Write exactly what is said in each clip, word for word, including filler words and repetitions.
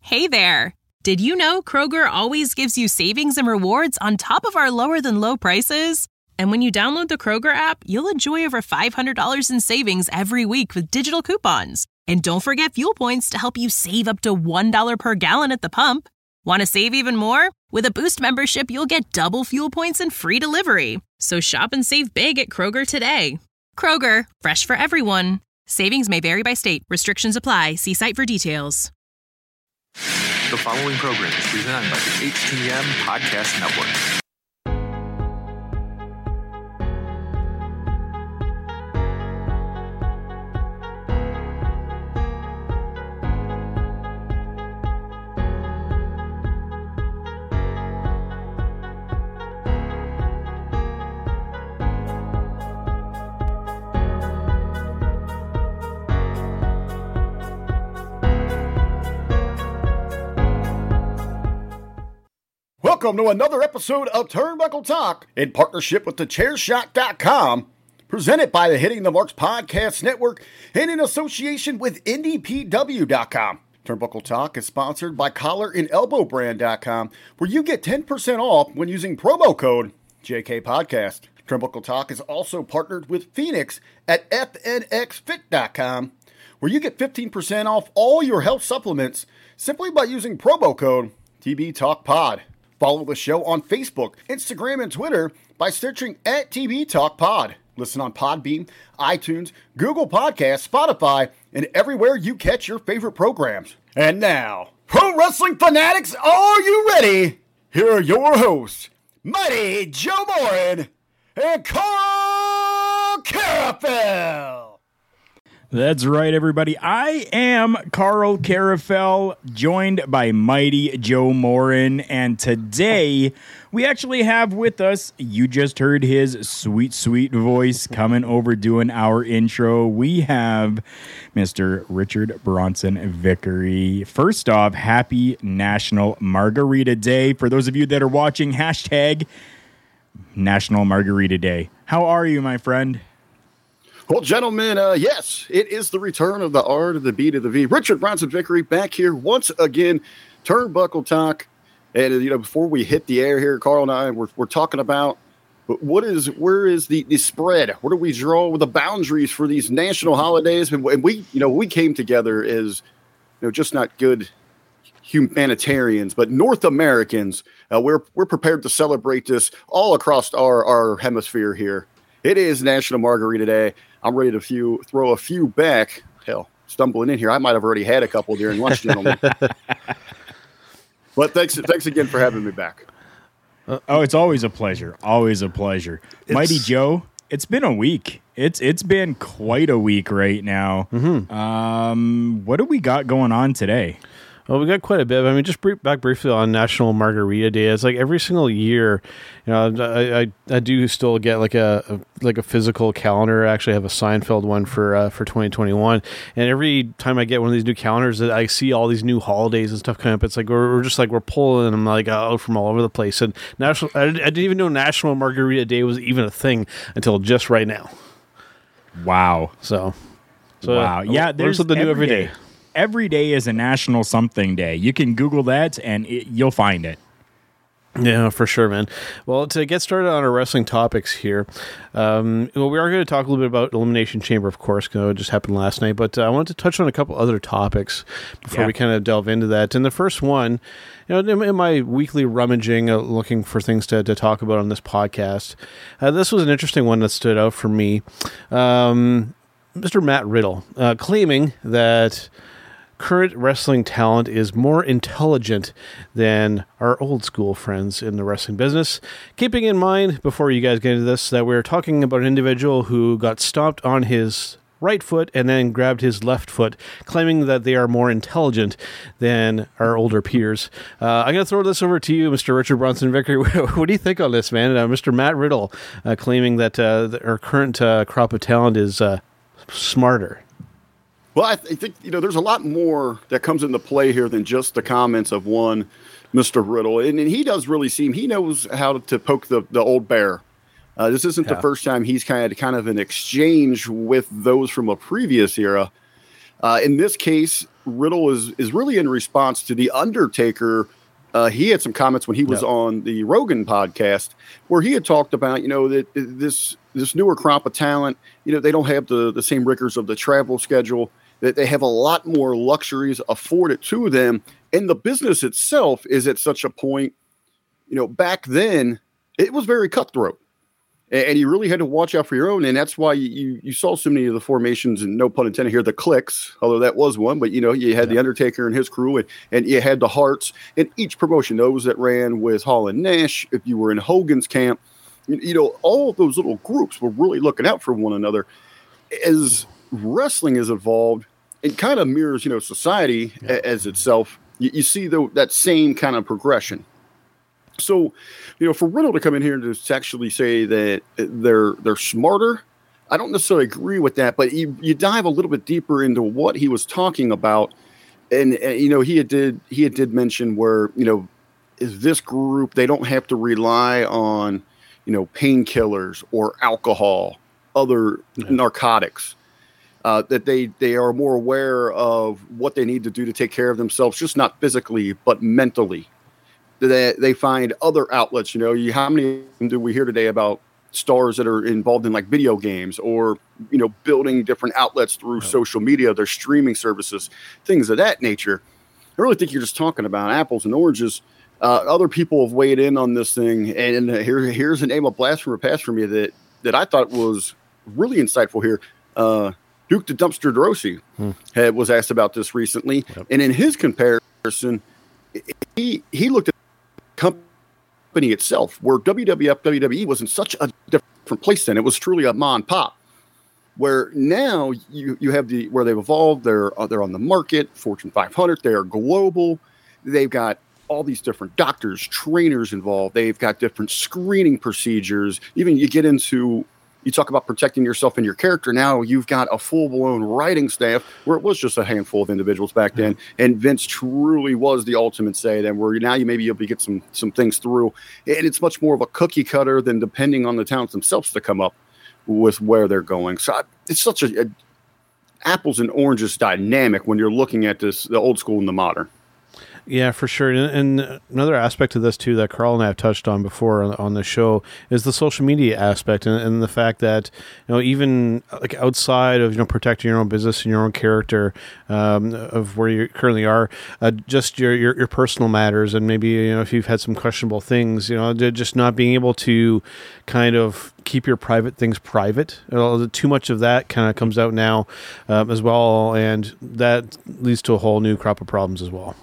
Hey there! Did you know Kroger always gives you savings and rewards on top of our lower-than-low prices? And when you download the Kroger app, you'll enjoy over five hundred dollars in savings every week with digital coupons. And don't forget fuel points to help you save up to one dollar per gallon at the pump. Want to save even more? With a Boost membership, you'll get double fuel points and free delivery. So shop and save big at Kroger today. Kroger, fresh for everyone. Savings may vary by state. Restrictions apply. See site for details. The following program is presented by the H T M Podcast Network. Welcome to another episode of Turnbuckle Talk in partnership with the chair shot dot com, presented by the Hitting the Marks Podcast Network and in association with N D P W dot com. Turnbuckle Talk is sponsored by collar and elbow brand dot com, where you get ten percent off when using promo code J K Podcast. Turnbuckle Talk is also partnered with Phoenix at F N X fit dot com, where you get fifteen percent off all your health supplements simply by using promo code T B Talk Pod. Follow the show on Facebook, Instagram, and Twitter by searching at T B Talk Pod. Listen on Podbean, iTunes, Google Podcasts, Spotify, and everywhere you catch your favorite programs. And now, pro wrestling fanatics, are you ready? Here are your hosts, Mighty Joe Morin and Carl Carafel. That's right, everybody. I am Carl Carafel, joined by Mighty Joe Morin, and today we actually have with us, you just heard his sweet, sweet voice coming over doing our intro. We have Mister Richard Bronson Vickery. First off, happy National Margarita Day. For those of you that are watching, hashtag National Margarita Day. How are you, my friend? Well, gentlemen, uh, yes, it is the return of the R to the B to the V. Richard Bronson Vickery back here once again, Turnbuckle Talk. And, you know, before we hit the air here, Carl and I, we're, we're talking about what is, where is the, the spread? Where do we draw the boundaries for these national holidays? And we, you know, we came together as, you know, just not good humanitarians, but North Americans. Uh, we're, we're prepared to celebrate this all across our, our hemisphere here. It is National Margarita Day. I'm ready to few, throw a few back. Hell, stumbling in here. I might have already had a couple during lunch, gentlemen. But thanks thanks again for having me back. Uh, oh, it's always a pleasure. Always a pleasure. It's, Mighty Joe, it's been a week. It's It's been quite a week right now. Mm-hmm. Um, what do we got going on today? Well, we got quite a bit. I mean, just brief, back briefly on National Margarita Day. It's like every single year, you know, I I, I do still get like a, a like a physical calendar. I actually have a Seinfeld one for uh, for twenty twenty-one, and every time I get one of these new calendars, I see all these new holidays and stuff coming up. It's like we're, we're just like we're pulling them like out from all over the place. And national, I, I didn't even know National Margarita Day was even a thing until just right now. Wow. So, so wow. Yeah, there's something new every day. day. Every day is a National Something Day. You can Google that, and it, you'll find it. Yeah, for sure, man. Well, to get started on our wrestling topics here, um, well, we are going to talk a little bit about Elimination Chamber, of course, because it just happened last night, but uh, I wanted to touch on a couple other topics before yeah. we kind of delve into that. And the first one, you know, in, in my weekly rummaging, uh, looking for things to, to talk about on this podcast, uh, this was an interesting one that stood out for me. Um, Mister Matt Riddle uh, claiming that current wrestling talent is more intelligent than our old school friends in the wrestling business. Keeping in mind, before you guys get into this, that we're talking about an individual who got stomped on his right foot and then grabbed his left foot, claiming that they are more intelligent than our older peers. Uh, I'm going to throw this over to you, Mister Richard Bronson Vickery. What do you think on this, man? Uh, Mister Matt Riddle uh, claiming that uh, our current uh, crop of talent is uh, smarter. Well, I, th- I think, you know, there's a lot more that comes into play here than just the comments of one Mister Riddle. And, and he does really seem, he knows how to poke the, the old bear. Uh, this isn't yeah. the first time he's kind of kind of an exchange with those from a previous era. Uh, in this case, Riddle is is really in response to The Undertaker. Uh, he had some comments when he was yep. on the Rogan podcast where he had talked about, you know, that this this newer crop of talent, you know, they don't have the, the same rigors of the travel schedule, that they have a lot more luxuries afforded to them. And the business itself is at such a point, you know, back then it was very cutthroat. And you really had to watch out for your own. And that's why you you saw so many of the formations, and no pun intended here, the cliques, although that was one. But, you know, you had yeah. The Undertaker and his crew, and, and you had the Hearts. And each promotion, those that ran with Hall and Nash, if you were in Hogan's camp, you, you know, all of those little groups were really looking out for one another. As wrestling has evolved, it kind of mirrors, you know, society yeah. as itself. You, you see the, that same kind of progression. So, you know, for Riddle to come in here and to actually say that they're they're smarter, I don't necessarily agree with that. But you, you dive a little bit deeper into what he was talking about, and, and you know, he had did he had did mention where, you know, is this group, they don't have to rely on, you know, painkillers or alcohol, other yeah. narcotics. Uh, that they they are more aware of what they need to do to take care of themselves, just not physically but mentally. They, they find other outlets, you know, you, how many do we hear today about stars that are involved in like video games or, you know, building different outlets through yeah. social media, their streaming services, things of that nature. I really think you're just talking about apples and oranges. Uh, other people have weighed in on this thing. And here, here's a name of blasphemy pass from you that, that I thought was really insightful here. Uh, Duke the Dumpster Droese hmm. had, was asked about this recently. Yep. And in his comparison, he, he looked at company itself, where W W F, W W E was in such a different place then. It was truly a mom and pop. Where now you you have the where they've evolved. They're uh, they're on the market, Fortune five hundred. They are global. They've got all these different doctors, trainers involved. They've got different screening procedures. Even you get into you talk about protecting yourself and your character. Now you've got a full-blown writing staff where it was just a handful of individuals back then. And Vince truly was the ultimate say then, where now you may be able to get some some things through. And it's much more of a cookie cutter than depending on the talents themselves to come up with where they're going. So I, it's such a, a apples and oranges dynamic when you're looking at this, the old school and the modern. Yeah, for sure. And, and another aspect of this, too, that Carl and I have touched on before on, on the show is the social media aspect and, and the fact that, you know, even like outside of, you know, protecting your own business and your own character um, of where you currently are, uh, just your, your, your personal matters and maybe, you know, if you've had some questionable things, you know, just not being able to kind of keep your private things private. Uh, too much of that kind of comes out now um, as well. And that leads to a whole new crop of problems as well.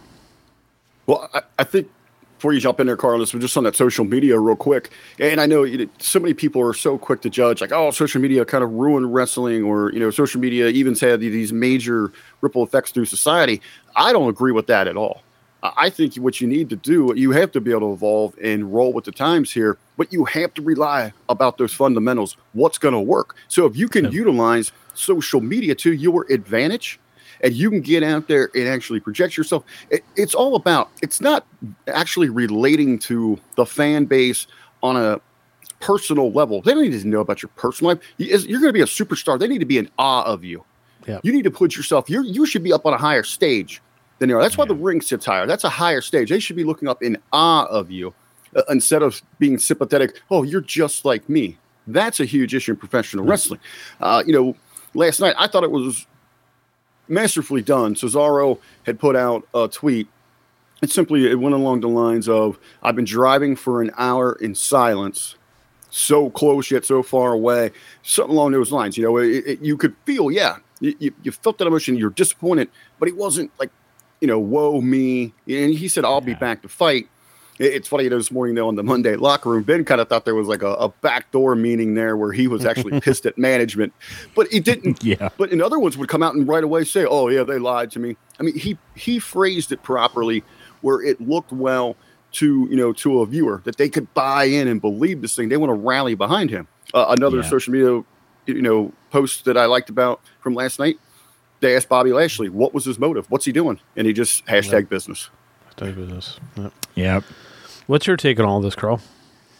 Well, I, I think before you jump in there, Carlos, we're just on that social media real quick. And I know you know, so many people are so quick to judge, like, oh, social media kind of ruined wrestling, or, you know, social media even had these major ripple effects through society. I don't agree with that at all. I think what you need to do, you have to be able to evolve and roll with the times here, but you have to rely about those fundamentals. What's going to work? So if you can yeah. utilize social media to your advantage, and you can get out there and actually project yourself. It, it's all about, it's not actually relating to the fan base on a personal level. They don't need to know about your personal life. You're going to be a superstar. They need to be in awe of you. Yep. You need to put yourself, you you should be up on a higher stage than you are. That's why yeah. the ring sits higher. That's a higher stage. They should be looking up in awe of you uh, instead of being sympathetic. Oh, you're just like me. That's a huge issue in professional mm-hmm. wrestling. Uh, you know, last night I thought it was masterfully done. Cesaro had put out a tweet. It simply it went along the lines of, I've been driving for an hour in silence, so close yet so far away. Something along those lines. You know, it, it, you could feel, yeah, you, you, you felt that emotion. You're disappointed, but it wasn't like, you know, woe me. And he said, I'll yeah. be back to fight. It's funny, you know, this morning, though, on the Monday locker room, Ben kind of thought there was like a, a backdoor meeting there where he was actually pissed at management, but he didn't. Yeah. But in other ones would come out and right away say, oh, yeah, they lied to me. I mean, he he phrased it properly where it looked well to, you know, to a viewer that they could buy in and believe this thing. They want to rally behind him. Uh, another yeah. social media, you know, post that I liked about from last night, they asked Bobby Lashley, what was his motive? What's he doing? And he just hashtag yep. business. Hashtag business. Yep. Yep. What's your take on all this, Carl?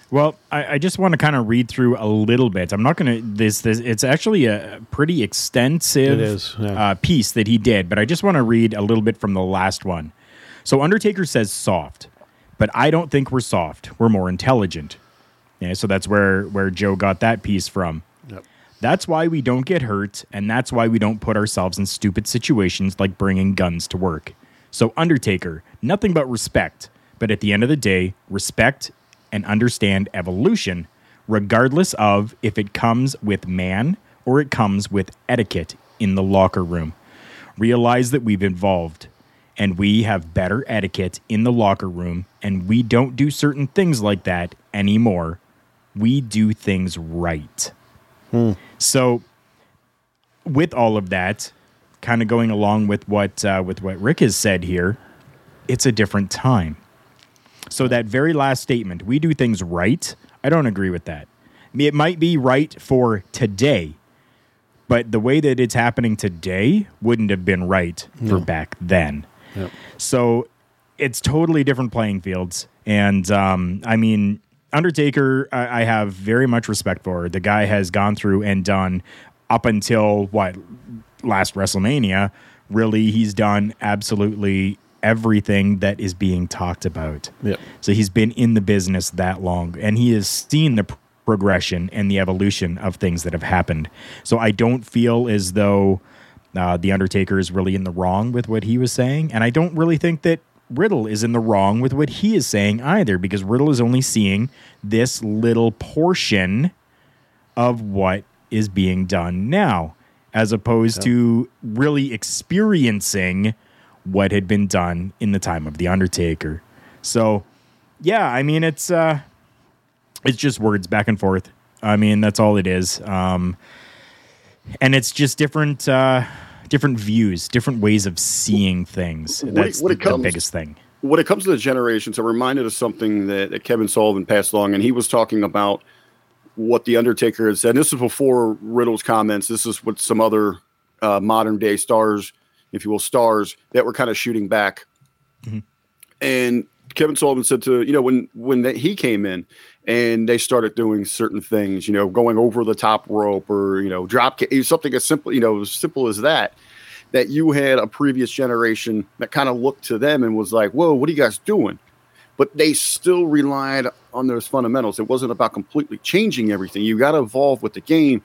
Well, I, I just want to kind of read through a little bit. I'm not going to this, this. It's actually a pretty extensive It is, yeah. uh, piece that he did, but I just want to read a little bit from the last one. So Undertaker says soft, but I don't think we're soft. We're more intelligent. Yeah, so that's where where Joe got that piece from. Yep. That's why we don't get hurt, and that's why we don't put ourselves in stupid situations like bringing guns to work. So Undertaker, nothing but respect. But at the end of the day, respect and understand evolution, regardless of if it comes with man or it comes with etiquette in the locker room. Realize that we've evolved and we have better etiquette in the locker room, and we don't do certain things like that anymore. We do things right. Hmm. So with all of that, kind of going along with what uh, with what Rick has said here, it's a different time. So that very last statement, we do things right, I don't agree with that. I mean, it might be right for today, but the way that it's happening today wouldn't have been right No. for back then. Yep. So it's totally different playing fields. And um, I mean, Undertaker, I, I have very much respect for. The guy has gone through and done up until what last WrestleMania. Really, he's done absolutely everything that is being talked about. Yep. So he's been in the business that long, and he has seen the pr- progression and the evolution of things that have happened. So I don't feel as though uh, the Undertaker is really in the wrong with what he was saying, and I don't really think that Riddle is in the wrong with what he is saying either, because Riddle is only seeing this little portion of what is being done now, as opposed Yep. to really experiencing what had been done in the time of the Undertaker. So, yeah, I mean, it's uh, it's just words back and forth. I mean, that's all it is. Um, and it's just different uh, different views, different ways of seeing things. What it- That's what the, it comes- the biggest thing. When it comes to the generations, I'm reminded of something that, that Kevin Sullivan passed along, and he was talking about what the Undertaker had said. And this is before Riddle's comments. This is what some other uh, modern day stars, if you will, stars that were kind of shooting back. Mm-hmm. And Kevin Sullivan said to, you know, when, when they, he came in and they started doing certain things, you know, going over the top rope or, you know, drop kick, something as simple, you know, as simple as that, that you had a previous generation that kind of looked to them and was like, whoa, what are you guys doing? But they still relied on those fundamentals. It wasn't about completely changing everything. You got to evolve with the game.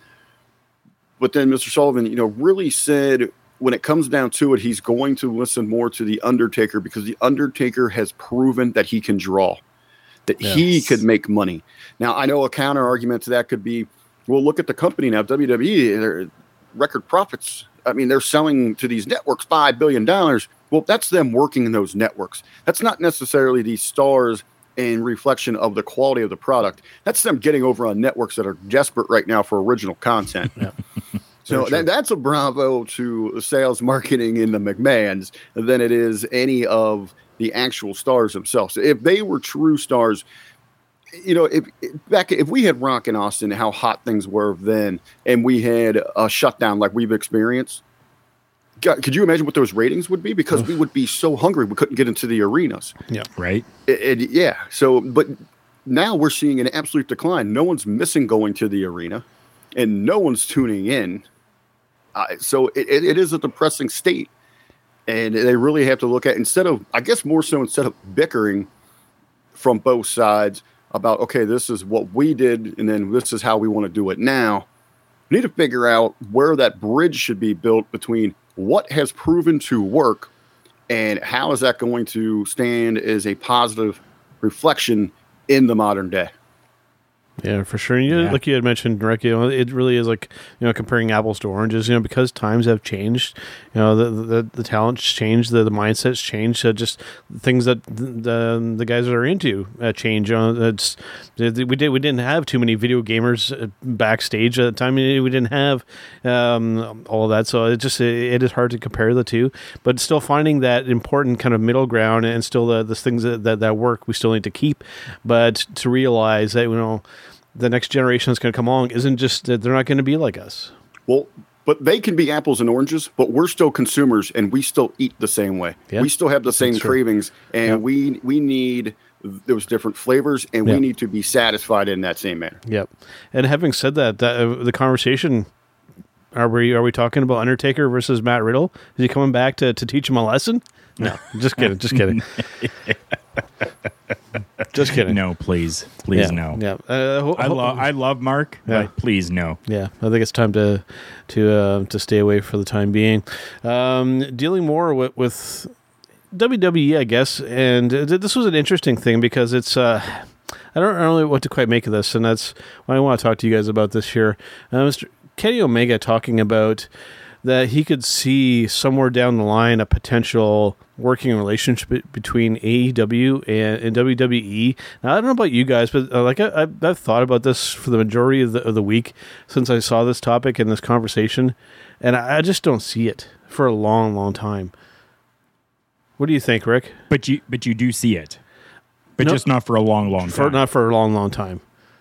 But then Mister Sullivan, you know, really said when it comes down to it, he's going to listen more to the Undertaker because the Undertaker has proven that he can draw, that Yes. he could make money. Now, I know a counter argument to that could be, well, look at the company now, W W E, their record profits. I mean, they're selling to these networks five billion dollars. Well, that's them working in those networks. That's not necessarily these stars in reflection of the quality of the product. That's them getting over on networks that are desperate right now for original content. Yeah. So that, that's a bravo to sales marketing in the McMahons than it is any of the actual stars themselves. If they were true stars, you know, if back if we had Rock in Austin, how hot things were then, and we had a shutdown like we've experienced, God, could you imagine what those ratings would be? Because we would be so hungry we couldn't get into the arenas. Yeah. Right? It, it, yeah. So, but now we're seeing an absolute decline. No one's missing going to the arena, and no one's tuning in. Uh, so it, it, it is a depressing state, and they really have to look at instead of, I guess, more so instead of bickering from both sides about, okay, this is what we did, and then this is how we want to do it now. We need to figure out where that bridge should be built between what has proven to work and how is that going to stand as a positive reflection in the modern day. Yeah, for sure. And you, Yeah. like you had mentioned, Rick, you know, it really is like, you know, comparing apples to oranges, you know, because times have changed, you know, the the, the talent's changed, the, the mindset's changed, uh, just things that the the guys that are into uh, change. You know, it's, we did we didn't have too many video gamers uh, backstage at the time. We didn't have um, all of that, so it just it, it is hard to compare the two. But still finding that important kind of middle ground, and still the the things that, that that work, we still need to keep. But to realize that, you know, the next generation that's going to come along isn't just that they're not going to be like us. Well, but they can be apples and oranges, but we're still consumers and we still eat the same way. Yeah. We still have the same cravings, and yep. we we need those different flavors, and yep. we need to be satisfied in that same manner. Yep. And having said that, that uh, the conversation, are we are we talking about Undertaker versus Matt Riddle? Is he coming back to, to teach him a lesson? No, just kidding, just kidding. Just kidding. No, please, please, yeah, no. Yeah, uh, ho- I love, I love Mark, yeah. but please, no. Yeah, I think it's time to to uh, to stay away for the time being. Um, dealing more with, with W W E, I guess, and th- this was an interesting thing because it's. Uh, I don't know what to quite make of this, and that's why I want to talk to you guys about this here. Uh, Mister Kenny Omega talking about that he could see somewhere down the line a potential working relationship between A E W and, and W W E. Now, I don't know about you guys, but uh, like I, I've, I've thought about this for the majority of the, of the week since I saw this topic and this conversation, and I, I just don't see it for a long, long time. What do you think, Rick? But you, but you do see it, but no, just not for a long, long for, time. Not for a long, long time.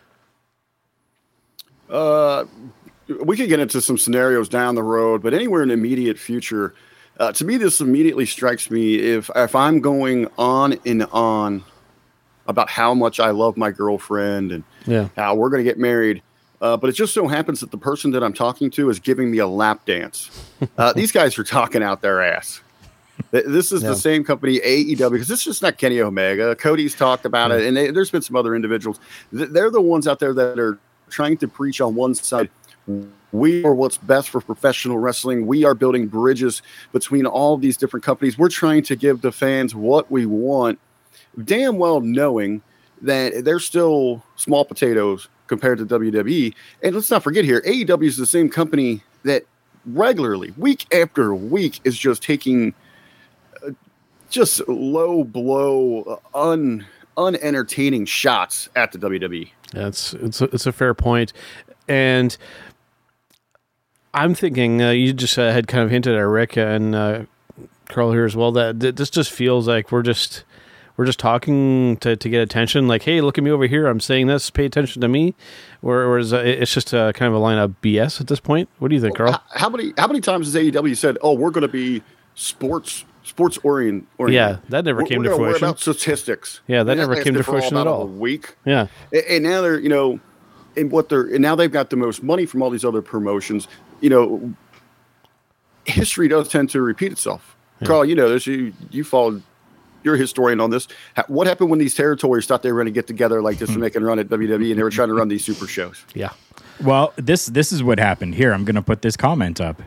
Uh. We could get into some scenarios down the road, but anywhere in the immediate future, uh, to me, this immediately strikes me if if I'm going on and on about how much I love my girlfriend and yeah. how we're going to get married, uh, but it just so happens that the person that I'm talking to is giving me a lap dance. Uh, these guys are talking out their ass. This is yeah. the same company, A E W, because it's just not Kenny Omega. Cody's talked about yeah. it, and they, there's been some other individuals. They're the ones out there that are trying to preach on one side. We are what's best for professional wrestling. We are building bridges between all these different companies. We're trying to give the fans what we want, damn well knowing that they're still small potatoes compared to W W E. And let's not forget here, A E W is the same company that regularly, week after week, is just taking uh, just low blow, un unentertaining shots at the W W E. That's it's a, it's a fair point. And I'm thinking uh, you just uh, had kind of hinted at Rick and uh, Carl here as well that th- this just feels like we're just we're just talking to, to get attention. Like, hey, look at me over here. I'm saying this. Pay attention to me. Or, or is uh, it's just uh, kind of a line of B S at this point? What do you think, Carl? How, how many how many times has A E W said, "Oh, we're going to be sports sports orient"? Yeah, that never we're, came we're to gonna fruition. Worry about statistics. Yeah, that and never that came to for fruition all at all. A week. Yeah, and, and now they're you know. And what they're and now they've got the most money from all these other promotions. You know, history does tend to repeat itself. Yeah. Carl, you know this. You you followed. You're a historian on this. What happened when these territories thought they were going to get together like this and make a run at W W E, and they were trying to run these super shows? Yeah. Well, this this is what happened. Here, I'm going to put this comment up.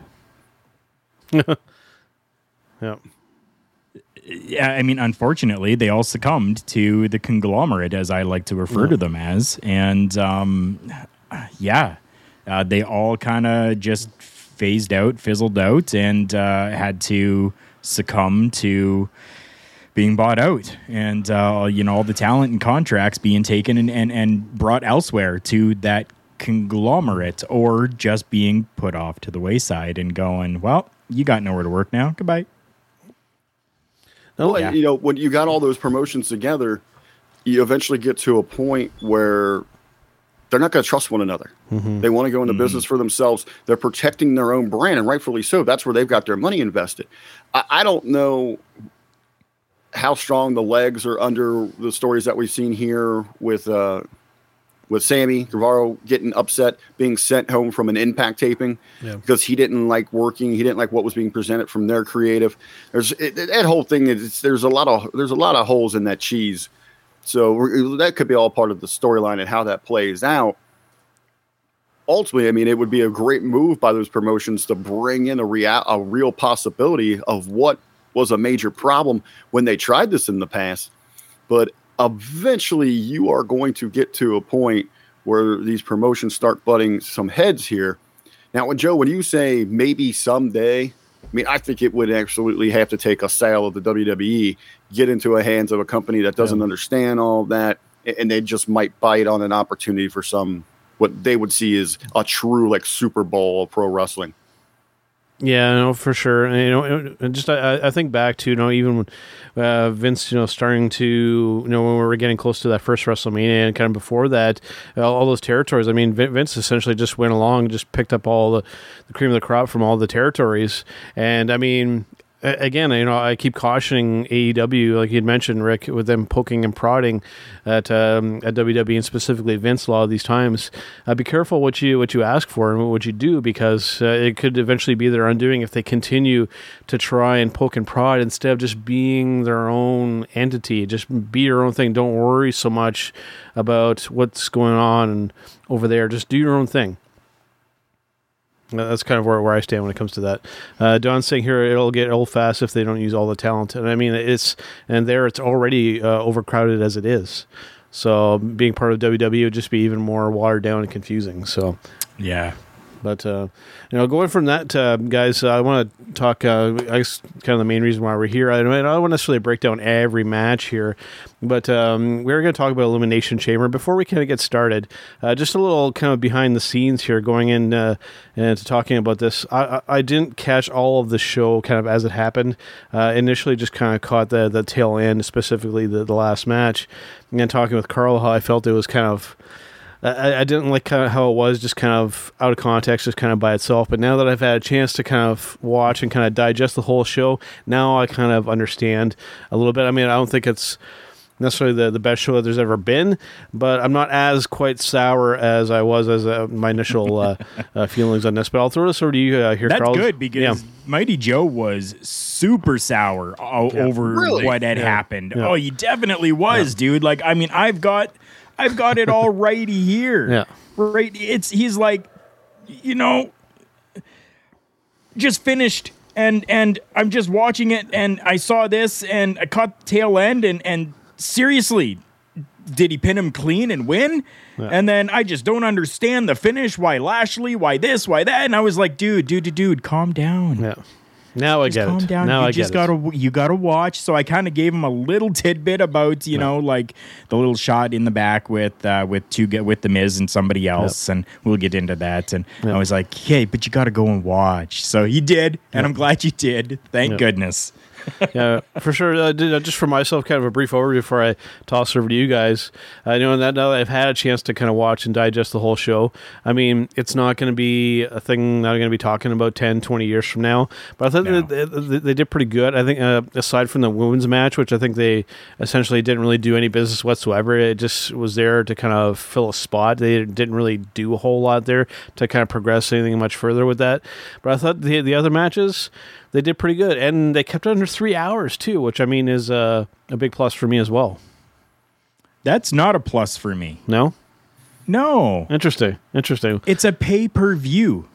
Yeah. Yeah, I mean, unfortunately, they all succumbed to the conglomerate, as I like to refer yeah. to them as. And, um, yeah, uh, they all kind of just phased out, fizzled out, and uh, had to succumb to being bought out. And, uh, you know, all the talent and contracts being taken and, and, and brought elsewhere to that conglomerate, or just being put off to the wayside and going, well, you got nowhere to work now. Goodbye. No, well, yeah. You know, when you got all those promotions together, you eventually get to a point where they're not going to trust one another. Mm-hmm. They want to go into mm-hmm. business for themselves. They're protecting their own brand, and rightfully so. That's where they've got their money invested. I, I don't know how strong the legs are under the stories that we've seen here with uh, with Sammy Guevara getting upset, being sent home from an Impact taping yeah. because he didn't like working. He didn't like what was being presented from their creative. There's it, that whole thing. Is, there's a lot of there's a lot of holes in that cheese. So that could be all part of the storyline and how that plays out. Ultimately, I mean, it would be a great move by those promotions to bring in a real a real possibility of what was a major problem when they tried this in the past, but. Eventually, you are going to get to a point where these promotions start butting some heads here. Now, when Joe, when you say maybe someday, I mean, I think it would absolutely have to take a sale of the W W E, get into the hands of a company that doesn't yeah. understand all of that, and they just might bite on an opportunity for some what they would see as a true like Super Bowl of pro wrestling. Yeah, no, for sure. And, you know, and just I, I think back to, you know, even when uh, Vince, you know, starting to, you know, when we were getting close to that first WrestleMania and kind of before that, all, all those territories. I mean, Vince essentially just went along and just picked up all the, the cream of the crop from all the territories. And I mean, again, you know, I keep cautioning A E W, like you had mentioned, Rick, with them poking and prodding at um, at W W E and specifically Vince a lot of these times. Uh, be careful what you what you ask for and what you do, because uh, it could eventually be their undoing if they continue to try and poke and prod instead of just being their own entity. Just be your own thing. Don't worry so much about what's going on over there. Just do your own thing. That's kind of where, where I stand when it comes to that. Uh, Don's saying here it'll get old fast if they don't use all the talent, and I mean it's and there it's already uh, overcrowded as it is. So being part of W W E would just be even more watered down and confusing. So yeah. But, uh, you know, going from that, uh, guys, uh, I want to talk, uh, I guess, kind of the main reason why we're here. I don't, I don't want to necessarily break down every match here, but um, we're going to talk about Elimination Chamber. Before we kind of get started, uh, just a little kind of behind the scenes here going in uh, into talking about this. I, I, I didn't catch all of the show kind of as it happened. Uh, initially, just kind of caught the, the tail end, specifically the, the last match. And then talking with Carl, how I felt it was kind of... I, I didn't like kind of how it was, just kind of out of context, just kind of by itself. But now that I've had a chance to kind of watch and kind of digest the whole show, now I kind of understand a little bit. I mean, I don't think it's necessarily the, the best show that there's ever been, but I'm not as quite sour as I was as uh, my initial uh, uh, feelings on this. But I'll throw this over to you uh, here, That's Carl. That's good, because yeah. Mighty Joe was super sour o- yeah. over really? what had yeah. happened. Yeah. Oh, he definitely was, yeah. dude. Like, I mean, I've got... I've got it all righty here. Yeah. Right. It's he's like, you know, just finished and and I'm just watching it and I saw this and I caught the tail end and and seriously, did he pin him clean and win? Yeah. And then I just don't understand the finish. Why Lashley? Why this? Why that? And I was like, dude, dude, dude, dude, calm down. Yeah. Now I just get calm it. down. Now you I just get gotta it. you gotta watch. So I kind of gave him a little tidbit about you know like the little shot in the back with uh, with two with the Miz and somebody else, yep. and we'll get into that. And yep. I was like, hey, but you gotta go and watch. So he did, and yep. I'm glad you did. Thank yep. goodness. Yeah, for sure. Uh, did, uh, just for myself, kind of a brief overview before I toss over to you guys. I uh, know that now that I've had a chance to kind of watch and digest the whole show. I mean, it's not going to be a thing that I'm going to be talking about ten, twenty years from now. But I thought no. they, they, they did pretty good. I think, uh, aside from the women's match, which I think they essentially didn't really do any business whatsoever, it just was there to kind of fill a spot. They didn't really do a whole lot there to kind of progress anything much further with that. But I thought the the other matches, they did pretty good, and they kept it under three hours too, which I mean is uh, a big plus for me as well. That's not a plus for me. No? No. Interesting. Interesting. It's a pay-per-view.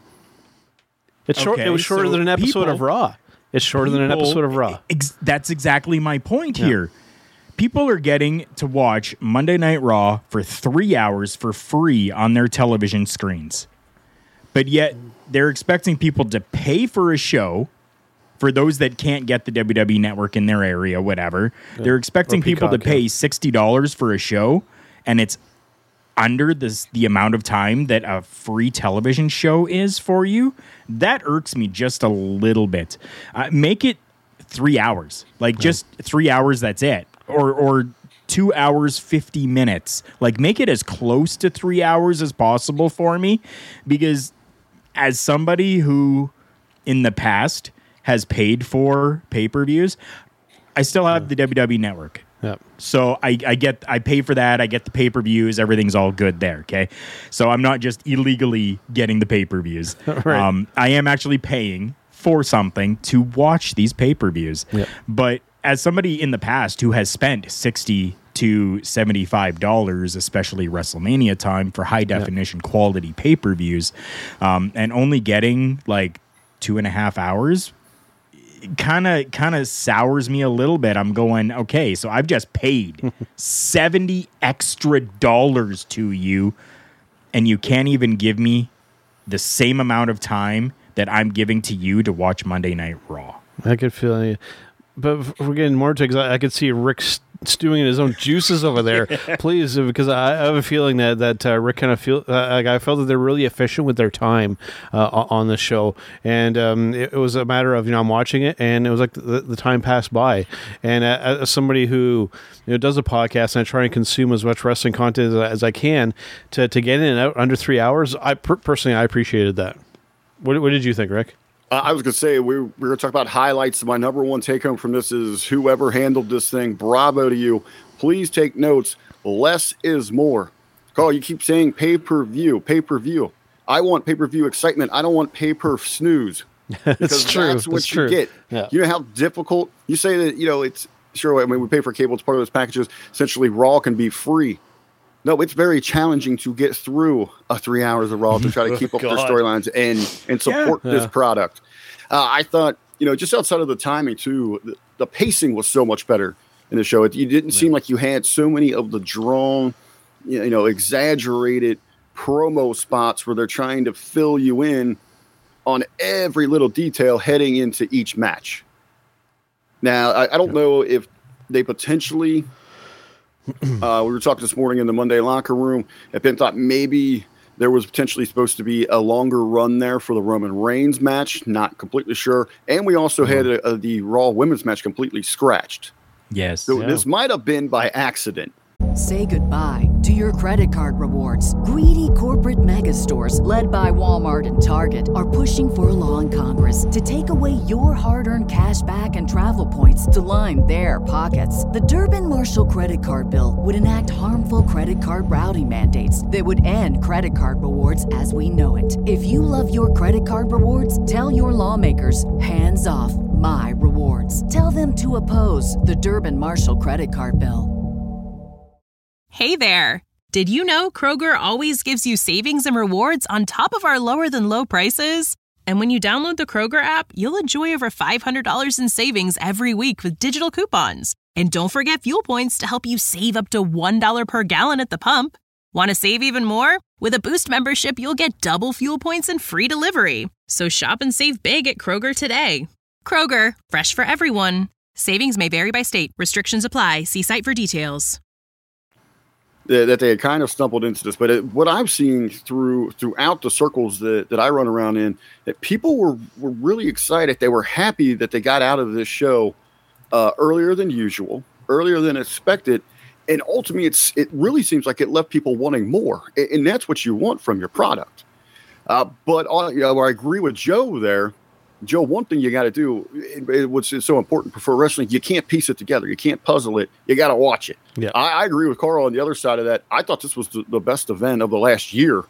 It's short. Okay, it was shorter so than an episode people, of Raw. It's shorter people, than an episode of Raw. Ex- that's exactly my point yeah. here. People are getting to watch Monday Night Raw for three hours for free on their television screens, but yet they're expecting people to pay for a show. For those that can't get the W W E Network in their area, whatever, yeah. they're expecting people to pay sixty dollars for a show, and it's under this, the amount of time that a free television show is for you. That irks me just a little bit. Uh, make it three hours. Like, yeah. just three hours, that's it. Or, or two hours, fifty minutes. Like, make it as close to three hours as possible for me, because as somebody who, in the past... has paid for pay-per-views, I still have the W W E Network. Yep. So I, I get I pay for that, I get the pay-per-views, everything's all good there, okay? So I'm not just illegally getting the pay-per-views. Right. Um, I am actually paying for something to watch these pay-per-views. Yep. But as somebody in the past who has spent sixty to seventy-five dollars, especially WrestleMania time, for high-definition yep. quality pay-per-views, um, and only getting like two and a half hours, kind of kind of sours me a little bit. I'm going, okay, so I've just paid seventy extra dollars to you, and you can't even give me the same amount of time that I'm giving to you to watch Monday Night Raw. I could feel it. But if we're getting more to, because I, I could see Rick stewing in his own juices over there, please, because I, I have a feeling that that uh, Rick kind of feel uh, like I felt that they're really efficient with their time uh, on the show, and um, it, it was a matter of you know I'm watching it, and it was like the, the time passed by, and uh, as somebody who you know does a podcast and I try and consume as much wrestling content as, as I can to to get in and out under three hours, I per- personally I appreciated that. What, what did you think, Rick? Uh, I was going to say, we, we were going to talk about highlights. My number one take home from this is whoever handled this thing, bravo to you. Please take notes. Less is more. Carl, you keep saying pay-per-view, pay-per-view. I want pay-per-view excitement. I don't want pay-per-snooze. That's true. That's what that's you true. get. Yeah. You know how difficult, you say that, you know, it's, sure, I mean, we pay for cable. It's part of those packages. Essentially, Raw can be free. No, it's very challenging to get through a three hours of Raw to try to keep up their storylines and and support Yeah. this Yeah. product. Uh, I thought, you know, just outside of the timing too, the, the pacing was so much better in the show. It, you didn't seem like you had so many of the drawn, you know, exaggerated promo spots where they're trying to fill you in on every little detail heading into each match. Now, I, I don't know if they potentially. Uh, we were talking this morning in the Monday locker room. If Ben thought maybe there was potentially supposed to be a longer run there for the Roman Reigns match, not completely sure. And we also had a, a, the Raw women's match completely scratched. Yes. So Yeah. this might have been by accident. Say goodbye to your credit card rewards. Greedy corporate mega stores, led by Walmart and Target, are pushing for a law in Congress to take away your hard-earned cash back and travel points to line their pockets. The Durbin-Marshall credit card bill would enact harmful credit card routing mandates that would end credit card rewards as we know it. If you love your credit card rewards, tell your lawmakers, hands off my rewards. Tell them to oppose the Durbin-Marshall credit card bill. Hey there! Did you know Kroger always gives you savings and rewards on top of our lower than low prices? And when you download the Kroger app, you'll enjoy over five hundred dollars in savings every week with digital coupons. And don't forget fuel points to help you save up to one dollar per gallon at the pump. Want to save even more? With a Boost membership, you'll get double fuel points and free delivery. So shop and save big at Kroger today. Kroger, fresh for everyone. Savings may vary by state. Restrictions apply. See site for details. That they had kind of stumbled into this, but it, what I've seen through throughout the circles that, that I run around in, that people were, were really excited. They were happy that they got out of this show uh, earlier than usual, earlier than expected, and ultimately, it's it really seems like it left people wanting more, and, and that's what you want from your product. Uh, but on, you know, I agree with Joe there. Joe, one thing you got to do, it, it, what's so important for wrestling, you can't piece it together. You can't puzzle it. You got to watch it. Yeah. I, I agree with Carl on the other side of that. I thought this was the, the best event of the last year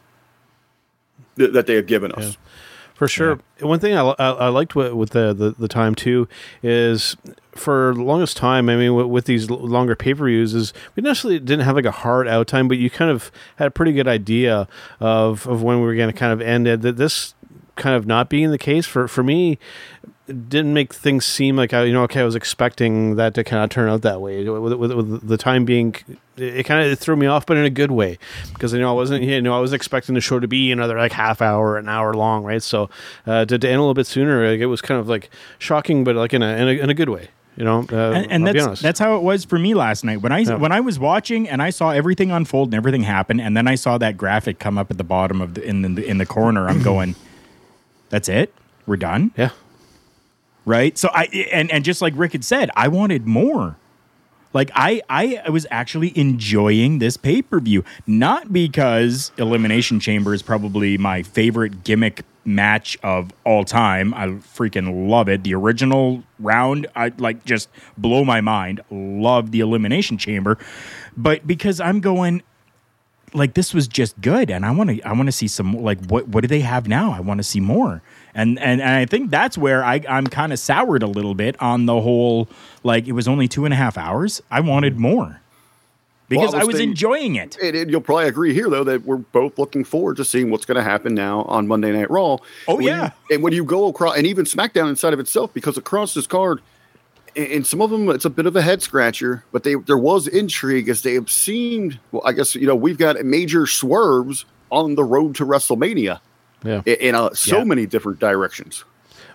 th- that they had given us. Yeah. For sure. Yeah. One thing I, I, I liked with, with the, the, the time, too, is for the longest time, I mean, with, with these longer pay-per-views, is we necessarily didn't have like a hard out time, but you kind of had a pretty good idea of, of when we were going to kind of end it. That this kind of not being the case for for me it didn't make things seem like I you know okay I was expecting that to kind of turn out that way with, with, with the time being it kind of threw me off, but in a good way, because you know I wasn't you know I was expecting the show to be another like half hour an hour long, right? So uh, to, to end a little bit sooner, like, it was kind of like shocking, but like in a in a, in a good way. You know, uh, and, and that's that's how it was for me last night when I yeah. when I was watching and I saw everything unfold and everything happen, and then I saw that graphic come up at the bottom of the in the in the corner. I'm going, that's it? We're done? Yeah. Right? So I and, and just like Rick had said, I wanted more. Like I I was actually enjoying this pay-per-view, not because Elimination Chamber is probably my favorite gimmick match of all time. I freaking love it. The original round, I like just blow my mind. Love the Elimination Chamber. But because I'm going, like, this was just good, and I want to I want to see some, like, what what do they have now? I want to see more. And, and and I think that's where I, I'm kind of soured a little bit on the whole, like, it was only two and a half hours. I wanted more because well, I was, I was thinking, enjoying it. it, it. You'll probably agree here, though, that we're both looking forward to seeing what's going to happen now on Monday Night Raw. Oh, when yeah. You, and when you go across, and even SmackDown inside of itself, because across this card, and some of them, it's a bit of a head scratcher, but they there was intrigue as they have seemed, well, I guess, you know, we've got major swerves on the road to WrestleMania. Yeah, in uh, so yeah. many different directions.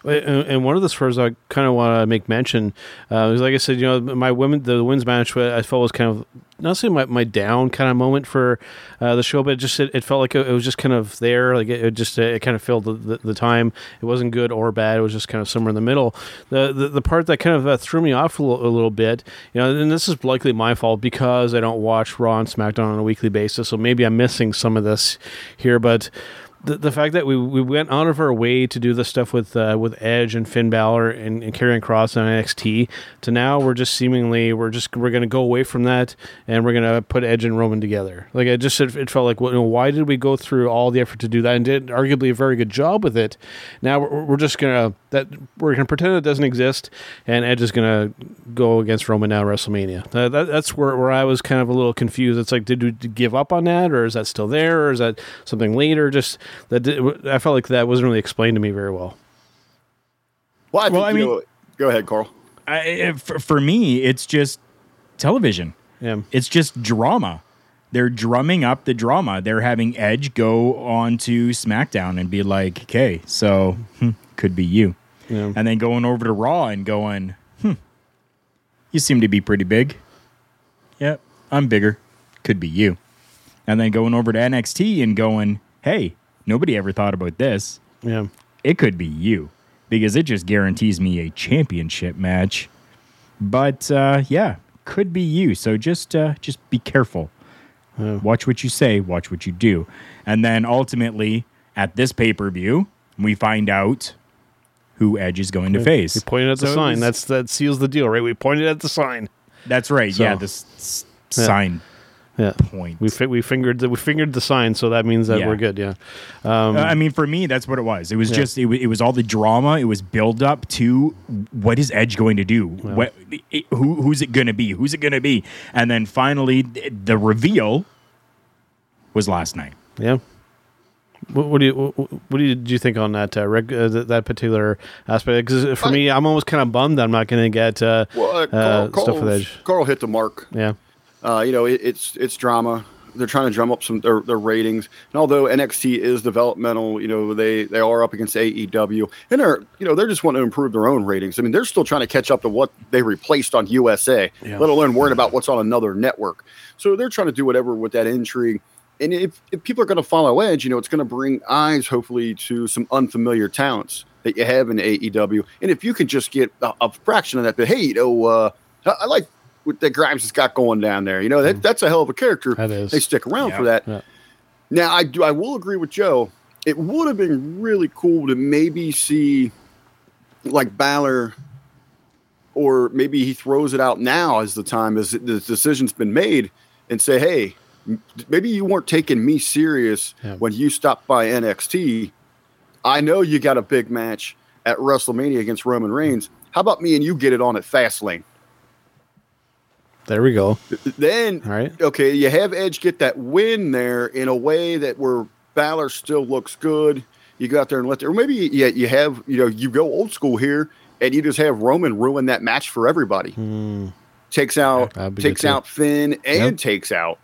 And, and one of the spurs I kind of want to make mention uh, is, like I said, you know, my women, the women's match I felt was kind of not necessarily my, my down kind of moment for uh, the show, but it just it, it felt like it, it was just kind of there, like it, it just it kind of filled the, the, the time. It wasn't good or bad; it was just kind of somewhere in the middle. The the, the part that kind of uh, threw me off a little, a little bit, you know, and this is likely my fault because I don't watch Raw and SmackDown on a weekly basis, so maybe I'm missing some of this here, but. The, the fact that we, we went out of our way to do the stuff with uh, with Edge and Finn Balor and, and Karrion Kross on N X T to now we're just seemingly we're just we're going to go away from that and we're going to put Edge and Roman together. Like it just it, it felt like, well, you know, why did we go through all the effort to do that and did arguably a very good job with it? Now we're, we're just gonna that we're gonna pretend it doesn't exist and Edge is gonna go against Roman now at WrestleMania. Uh, that, that's where where I was kind of a little confused. It's like, did we give up on that, or is that still there, or is that something later? Just That did, I felt like that wasn't really explained to me very well. Well, I, think, well, I mean, know, go ahead, Carl. I, for, for me, it's just television. Yeah, it's just drama. They're drumming up the drama. They're having Edge go on to SmackDown and be like, "Okay, so hmm, could be you," yeah. and then going over to Raw and going, "Hmm, you seem to be pretty big." Yep, I'm bigger. Could be you, and then going over to N X T and going, "Hey." Nobody ever thought about this. Yeah. It could be you because it just guarantees me a championship match. But, uh, yeah, could be you. So just uh, just be careful. Yeah. Watch what you say. Watch what you do. And then ultimately, at this pay-per-view, we find out who Edge is going to face. We pointed at the So sign. this- That's That seals the deal, right? We pointed at the sign. That's right. So- yeah, this s- Yeah. sign Yeah. point. We fi- we fingered the, we fingered the sign, so that means that Yeah. we're good. Yeah. Uh, I mean, for me, that's what it was. It was Yeah. just, it, wa- it was all the drama. It was build up to what is Edge going to do? What, it, who, who's it going to be? Who's it going to be? And then finally, th- the reveal was last night. Yeah. What, what do you what, what do you, do you think on that uh, reg, uh, th- that particular aspect? Because for I- me, I'm almost kind of bummed that I'm not going to get uh, Well, uh, uh, Carl, stuff with Carl's- Edge. Carl hit the mark. Yeah. Uh, you know, it, it's it's drama. They're trying to drum up some their, their ratings. And although N X T is developmental, you know, they, they are up against A E W, and they're you know they're just wanting to improve their own ratings. I mean, they're still trying to catch up to what they replaced on U S A, Yeah. let alone worrying about what's on another network. So they're trying to do whatever with that intrigue. And if, if people are going to follow Edge, you know, it's going to bring eyes, hopefully, to some unfamiliar talents that you have in A E W. And if you can just get a, a fraction of that, but hey, you know, uh, I, I like what that Grimes has got going down there. You know, that, that's a hell of a character. That is. They stick around Yeah. for that. Yeah. Now, I do. I will agree with Joe. It would have been really cool to maybe see, like Balor, or maybe he throws it out now as the time as the decision's been made, and say, "Hey, m- maybe you weren't taking me serious Yeah. when you stopped by N X T. I know you got a big match at WrestleMania against Roman Reigns. How about me and you get it on at Fastlane?" There we go. Then, All right. okay, you have Edge get that win there in a way that where Balor still looks good. You go out there and let there, or maybe you, you have, you know, you go old school here and you just have Roman ruin that match for everybody. Takes out, That'd be good takes too. out Finn and Yep. takes out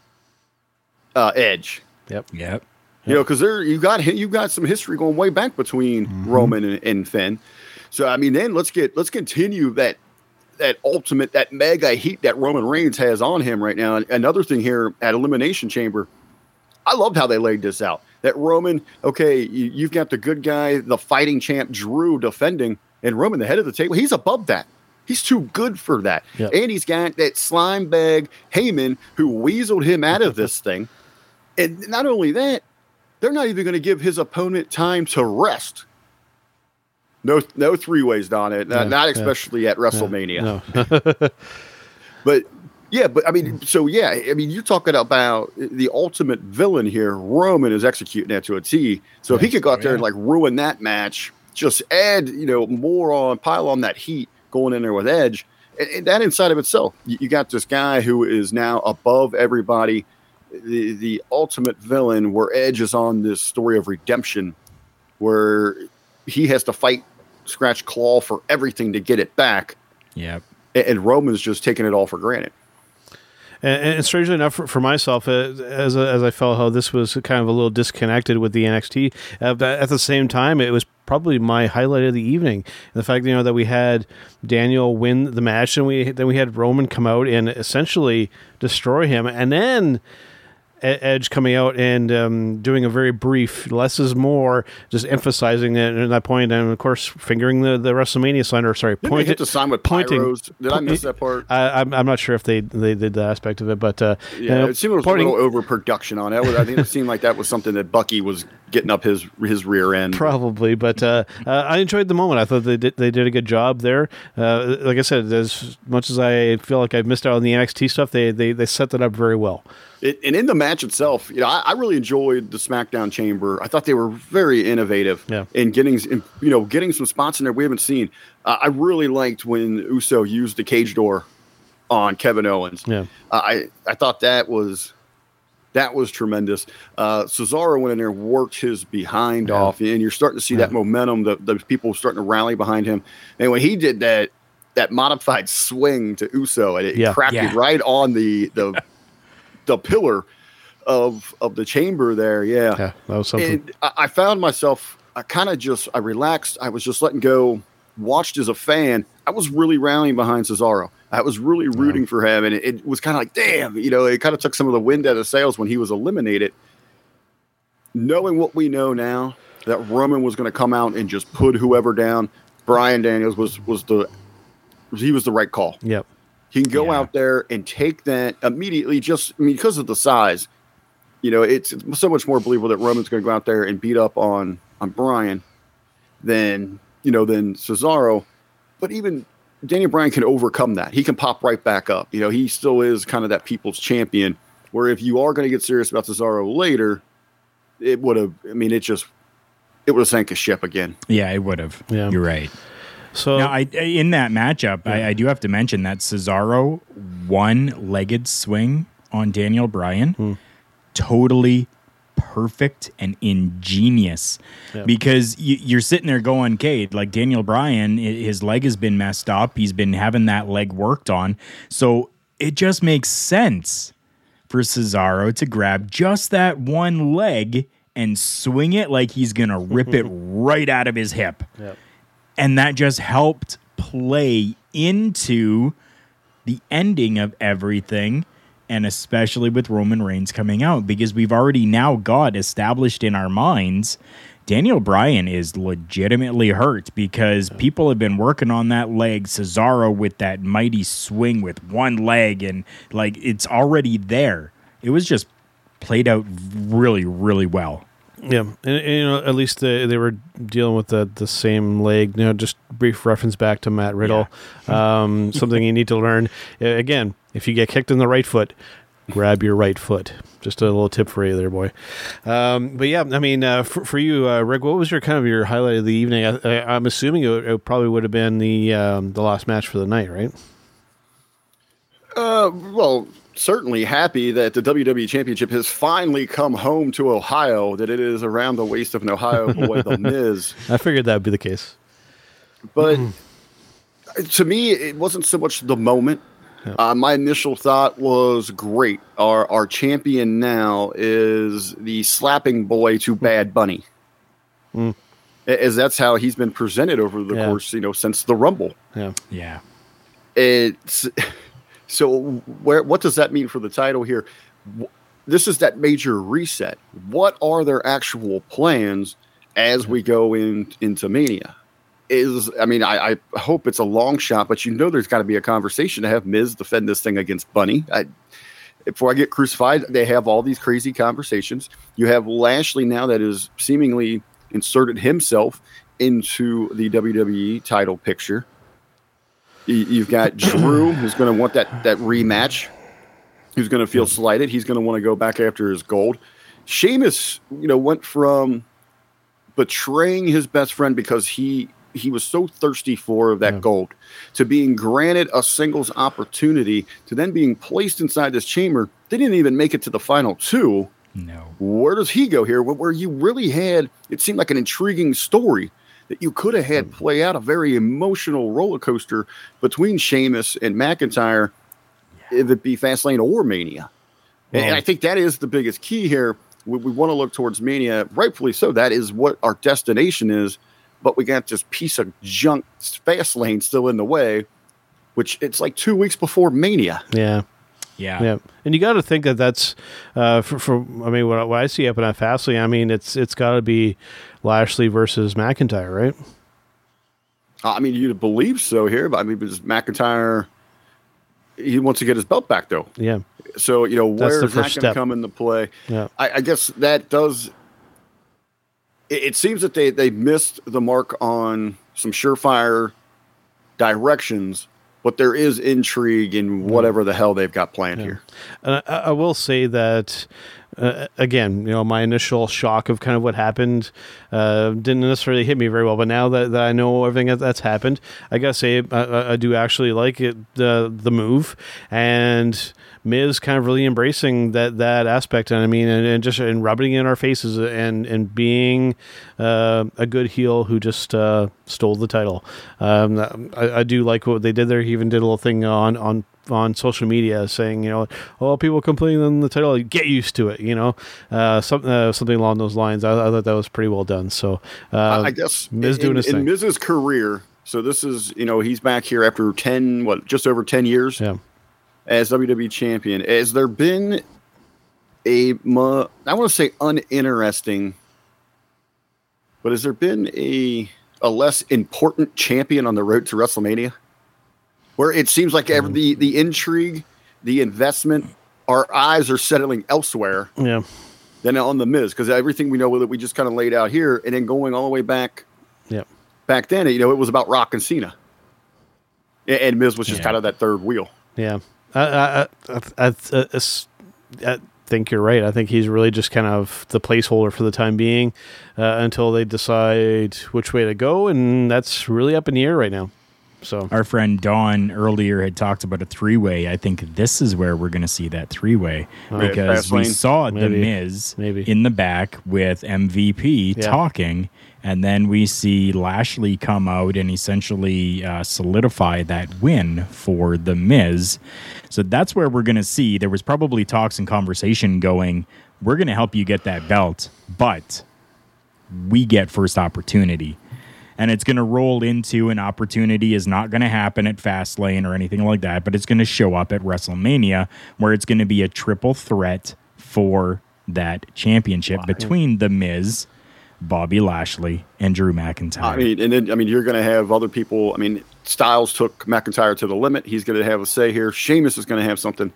uh, Edge. Yep. Yep. You know, because there you got you got some history going way back between Mm-hmm. Roman and, and Finn. So I mean, then let's get let's continue that that ultimate that mega heat that Roman Reigns has on him right now. And another thing here at Elimination Chamber, I loved how they laid this out. That Roman, okay, you, you've got the good guy, the fighting champ Drew defending, and Roman, the head of the table, he's above that. He's too good for that. Yep. And he's got that slime bag Heyman who weaseled him out of this thing. And not only that, they're not even going to give his opponent time to rest. No, no three ways, Don. It not, Yeah, not yeah. especially at WrestleMania. No. But yeah, but I mean, so yeah, I mean, you're talking about the ultimate villain here. Roman is executing that to a T. So if he could go out there and like ruin that match, just add you know more on, pile on that heat going in there with Edge, and, and that inside of itself, you, you got this guy who is now above everybody. The the ultimate villain, where Edge is on this story of redemption, where he has to fight, scratch, claw for everything to get it back, Yep. and, and Roman's just taking it all for granted. And, and strangely enough, for, for myself, uh, as as I felt how this was kind of a little disconnected with the N X T, uh, but at the same time, it was probably my highlight of the evening. The fact, you know, that we had Daniel win the match, and we then we had Roman come out and essentially destroy him, and then Edge coming out and um, doing a very brief less is more, just emphasizing it at that point, and of course fingering the, the WrestleMania sign, or sorry, Didn't they hit the sign with pointing. pyros? Did I miss that part? I, I'm I'm not sure if they, they did that aspect of it, but uh, Yeah, you know, it seemed it was pointing, a little overproduction on it. I think it seemed like that was something that Bucky was getting up his his rear end. Probably, but uh, uh, I enjoyed the moment. I thought they did they did a good job there. Uh, like I said, as much as I feel like I've missed out on the N X T stuff, they they, they set that up very well. It, and in the match itself, you know, I, I really enjoyed the SmackDown Chamber. I thought they were very innovative yeah. in getting, in, you know, getting some spots in there we haven't seen. Uh, I really liked when Uso used the cage door on Kevin Owens. Yeah, uh, I I thought that was that was tremendous. Uh, Cesaro went in there, worked his behind yeah. off, and you're starting to see yeah. that momentum. The, the people starting to rally behind him. And when he did that that modified swing to Uso, and it yeah. cracked yeah. it right on the the. the pillar of of the chamber there. Yeah. Yeah, that was something. And I, I found myself, I kind of just, I relaxed. I was just letting go, watched as a fan. I was really rallying behind Cesaro. I was really rooting yeah. for him. And it, it was kind of like, damn, you know, it kind of took some of the wind out of sails when he was eliminated. Knowing what we know now, that Roman was going to come out and just put whoever down, Bryan Daniels was, was the, he was the right call. Yep. He can go yeah. out there and take that immediately just, I mean, because of the size, you know, it's, it's so much more believable that Roman's going to go out there and beat up on, on Bryan than, you know, than Cesaro. But even Daniel Bryan can overcome that. He can pop right back up. You know, he still is kind of that people's champion, where if you are going to get serious about Cesaro later, it would have, I mean, it just, it would have sank a ship again. Yeah, it would have. Yeah. You're right. So now, I, in that matchup, yeah. I, I do have to mention that Cesaro one-legged swing on Daniel Bryan, hmm. totally perfect and ingenious. Yeah. Because you, you're sitting there going, okay, like Daniel Bryan, his leg has been messed up. He's been having that leg worked on. So it just makes sense for Cesaro to grab just that one leg and swing it like he's going to rip it right out of his hip. Yep. And that just helped play into the ending of everything, and especially with Roman Reigns coming out, because we've already now got established in our minds Daniel Bryan is legitimately hurt because people have been working on that leg, Cesaro with that mighty swing with one leg, and like it's already there. It was just played out really, really well. Yeah, and, and you know, at least they, they were dealing with the, the same leg. You know, just brief reference back to Matt Riddle. Yeah. Um, something you need to learn. Again, if you get kicked in the right foot, grab your right foot. Just a little tip for you there, boy. Um, but yeah, I mean, uh, for, for you, uh, Rick, what was your kind of your highlight of the evening? I, I, I'm assuming it, it probably would have been the um, the last match for the night, right? Uh, well. Certainly happy that the W W E Championship has finally come home to Ohio, that it is around the waist of an Ohio boy, The Miz. I figured that would be the case. But to me, it wasn't so much the moment. Yeah. Uh, my initial thought was, great. Our, our champion now is the slapping boy to Bad Bunny. Mm. As that's how he's been presented over the yeah. course, you know, since the Rumble. Yeah. Yeah. It's... So where, what does that mean for the title here? This is that major reset. What are their actual plans as we go in, into Mania? Is I mean, I, I hope it's a long shot, but you know there's got to be a conversation to have Miz defend this thing against Bunny. I, before I get crucified, they have all these crazy conversations. You have Lashley now that is seemingly inserted himself into the W W E title picture. You've got Drew, who's going to want that, that rematch, who's going to feel slighted. He's going to want to go back after his gold. Sheamus, you know, went from betraying his best friend because he he was so thirsty for that yeah. gold to being granted a singles opportunity to then being placed inside this chamber. They didn't even make it to the final two. No. Where does he go here? Where you really had, it seemed like an intriguing story that you could have had play out, a very emotional roller coaster between Sheamus and McIntyre, yeah. if it be Fastlane or Mania. Well, and I think that is the biggest key here. We, we want to look towards Mania, rightfully so. That is what our destination is. but we got this piece of junk Fastlane still in the way, which it's like two weeks before Mania. Yeah. Yeah. Yeah. And you got to think that that's, uh, for, for, I mean, what, what I see up in that Fastlane, I mean, it's it's got to be Lashley versus McIntyre, right? I mean, you'd believe so here, but I mean, because McIntyre, he wants to get his belt back, though. Yeah. So, you know, That's where the is that first going to step. come into play? Yeah. I, I guess that does. It, it seems that they, they missed the mark on some surefire directions, but there is intrigue in whatever the hell they've got planned Yeah. here. Uh, I, I will say that, uh, again, you know, my initial shock of kind of what happened uh, didn't necessarily hit me very well. But now that, that I know everything that, that's happened, I gotta say I, I- I do actually like it, the the move, and Miz kind of really embracing that that aspect. And I mean, and, and just and rubbing it in our faces and and being uh, a good heel who just uh, stole the title. Um, I, I do like what they did there. He even did a little thing on on. on social media saying, you know, oh, people complaining on the title, get used to it, you know, uh, some, uh, something along those lines. I, I thought that was pretty well done. So, uh, I guess Miz in, doing his in thing. Miz's career, so this is, you know, he's back here after ten, what, just over ten years Yeah. as W W E champion. Has there been a, mu- I want to say uninteresting, but has there been a, a less important champion on the road to WrestleMania? Where it seems like every, the, the intrigue, the investment, our eyes are settling elsewhere Yeah. than on the Miz, because everything we know that we just kind of laid out here, and then going all the way back Yeah. back then, you know, it was about Rock and Cena, A- and Miz was just Yeah. kind of that third wheel. Yeah. I, I, I, I, I, I think you're right. I think he's really just kind of the placeholder for the time being uh, until they decide which way to go. And that's really up in the air right now. So Our friend Dawn earlier had talked about a three-way. I think this is where we're going to see that three-way because we Fastlane? saw The Maybe. Miz Maybe. in the back with M V P Yeah. talking, and then we see Lashley come out and essentially uh, solidify that win for The Miz. So that's where we're going to see. There was probably talks and conversation going, we're going to help you get that belt, but we get first opportunity. And it's going to roll into an opportunity is not going to happen at Fastlane or anything like that, but it's going to show up at WrestleMania where it's going to be a triple threat for that championship between The Miz, Bobby Lashley, and Drew McIntyre. I mean, and then I mean, you're going to have other people. I mean, Styles took McIntyre to the limit. He's going to have a say here. Sheamus is going to have something.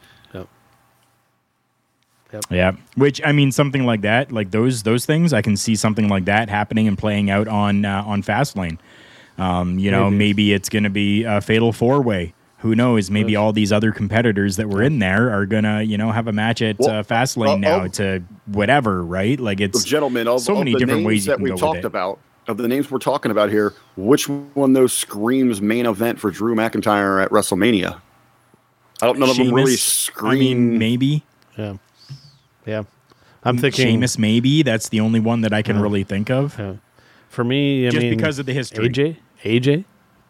Yeah, which I mean, something like that, like those those things, I can see something like that happening and playing out on uh, on Fastlane. Um, you know, Maybe. maybe it's going to be a fatal four way. Who knows? Maybe all these other competitors that were in there are gonna, you know, have a match at Well, uh, Fastlane uh, now uh, to whatever, right? Like it's Gentlemen, of, so of many the different names ways you that can we go talked with it. about, of the names we're talking about here, which one of those screams main event for Drew McIntyre at WrestleMania? I don't know if them really Sheamus, scream. I mean, maybe Yeah. Yeah. I'm thinking Sheamus. Maybe that's the only one that I can really think of, Yeah. For me, I just mean, because of the history. A J? A J?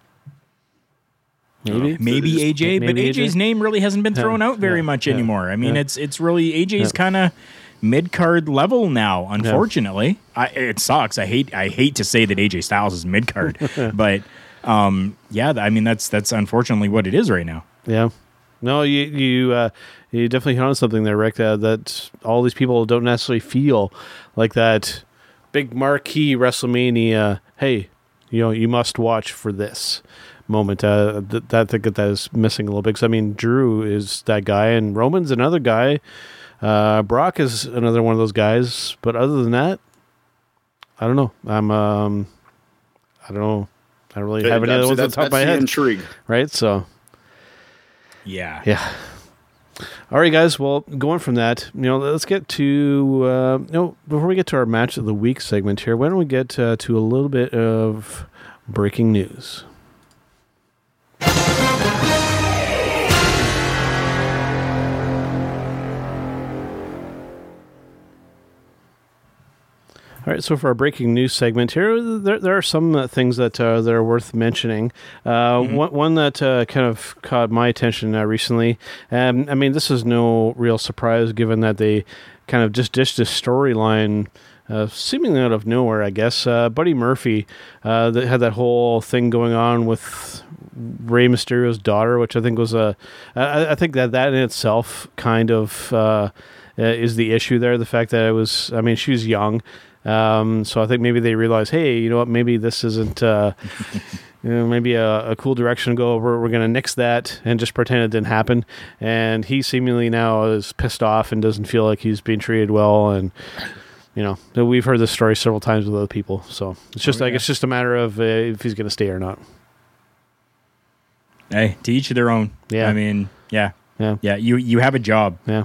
Maybe? Maybe A J, but Maybe A J's A J? name really hasn't been thrown Yeah, out very yeah, much yeah, anymore. I mean, yeah. it's it's really A J's kind of mid card level now. Unfortunately, I, it sucks. I hate I hate to say that A J Styles is mid card, but um, yeah, I mean that's that's unfortunately what it is right now. Yeah. No, you you uh, you definitely hit on something there, Rick. Uh, that all these people don't necessarily feel like that big marquee WrestleMania. Hey, you know, you must watch for this moment. Uh, th- that I think that is missing a little bit. 'Cause, I mean, Drew is that guy, and Roman's another guy. Uh, Brock is another one of those guys. But other than that, I don't know. I'm um, I don't know. I don't really have any other ones on that's, top of my that's the head, intrigue. right? So. Yeah, Yeah. All right, guys. Well, going from that, you know, let's get to, uh, you know, before we get to our match of the week segment here, why don't we get uh, to a little bit of breaking news? All right, so for our breaking news segment here, there, there are some uh, things that uh, that are worth mentioning. Uh, mm-hmm. one, one that uh, kind of caught my attention uh, recently, um, I mean, this is no real surprise given that they kind of just dished this storyline uh, seemingly out of nowhere, I guess. Uh, Buddy Murphy uh, that had that whole thing going on with Rey Mysterio's daughter, which I think was a, I, I think that that in itself kind of uh, is the issue there. The fact that it was, I mean, she was young. Um, so I think maybe they realize, hey, you know what, maybe this isn't, uh, you know, maybe a, a cool direction to go. We're, we're going to nix that and just pretend it didn't happen. And he seemingly now is pissed off and doesn't feel like he's being treated well. And, you know, we've heard this story several times with other people. So it's just oh, like, yeah. it's just a matter of uh, if he's going to stay or not. Hey, to each of their own. Yeah. I mean, yeah. Yeah. Yeah. You, you have a job. Yeah.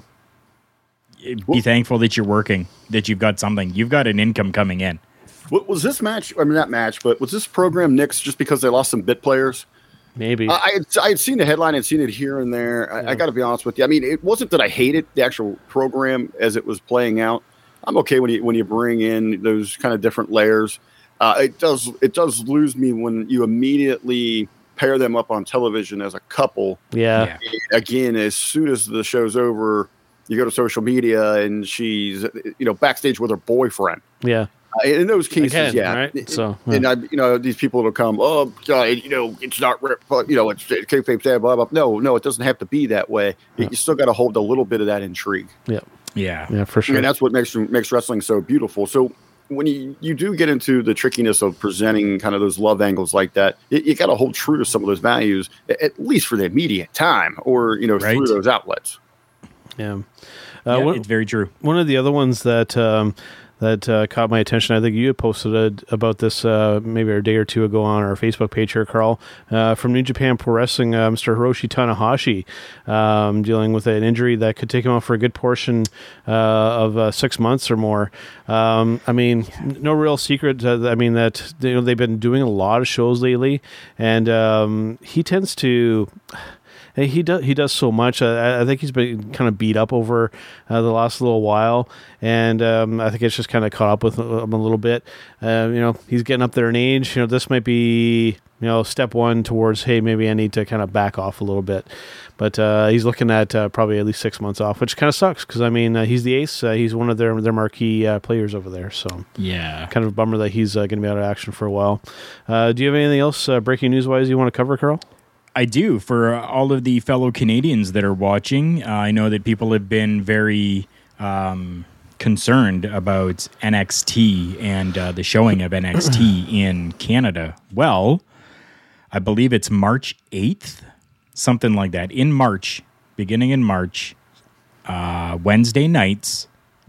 Be well, thankful that you're working, that you've got something. You've got an income coming in. What was this match? I mean, not match, but was this program nixed just because they lost some bit players? Maybe. I, I, had, I had seen the headline and seen it here and there. I, yeah. I got to be honest with you. I mean, it wasn't that I hated the actual program as it was playing out. I'm okay when you when you bring in those kind of different layers. Uh, it does it does lose me when you immediately pair them up on television as a couple. Yeah. yeah. Again, as soon as the show's over, you go to social media and she's, you know, backstage with her boyfriend. Yeah. Uh, in those cases, Again, yeah. Right? So, yeah. And I, you know, these people will come, oh, God, you know, it's not, you know, it's kayfabe, blah, blah. No, no, it doesn't have to be that way. Yeah. You still got to hold a little bit of that intrigue. Yeah. Yeah. Yeah, for sure. And that's what makes makes wrestling so beautiful. So when you, you do get into the trickiness of presenting kind of those love angles like that, you, you got to hold true to some of those values, at least for the immediate time, or, you know, right. through those outlets. Yeah. Uh, yeah, one, it's very true. One of the other ones that um, that uh, caught my attention, I think you had posted a, about this uh, maybe a day or two ago on our Facebook page here, Carl, uh, from New Japan Pro Wrestling, uh, Mister Hiroshi Tanahashi, um, dealing with an injury that could take him out for a good portion uh, of uh, six months or more. Um, I mean, yeah. no real secret. Uh, I mean, that you know they've been doing a lot of shows lately, and um, he tends to... Hey, he does. He does so much. I, I think he's been kind of beat up over uh, the last little while, and um, I think it's just kind of caught up with him a little bit. Uh, you know, he's getting up there in age. You know, this might be you know step one towards hey, maybe I need to kind of back off a little bit. But uh, he's looking at uh, probably at least six months off, which kind of sucks because I mean uh, he's the ace. Uh, he's one of their their marquee uh, players over there. So yeah, kind of a bummer that he's uh, going to be out of action for a while. Uh, do you have anything else uh, breaking news wise you want to cover, Carl? I do. For all of the fellow Canadians that are watching, uh, I know that people have been very um, concerned about N X T and uh, the showing of N X T in Canada. Well, I believe it's March eighth, something like that. In March, beginning in March, uh, Wednesday nights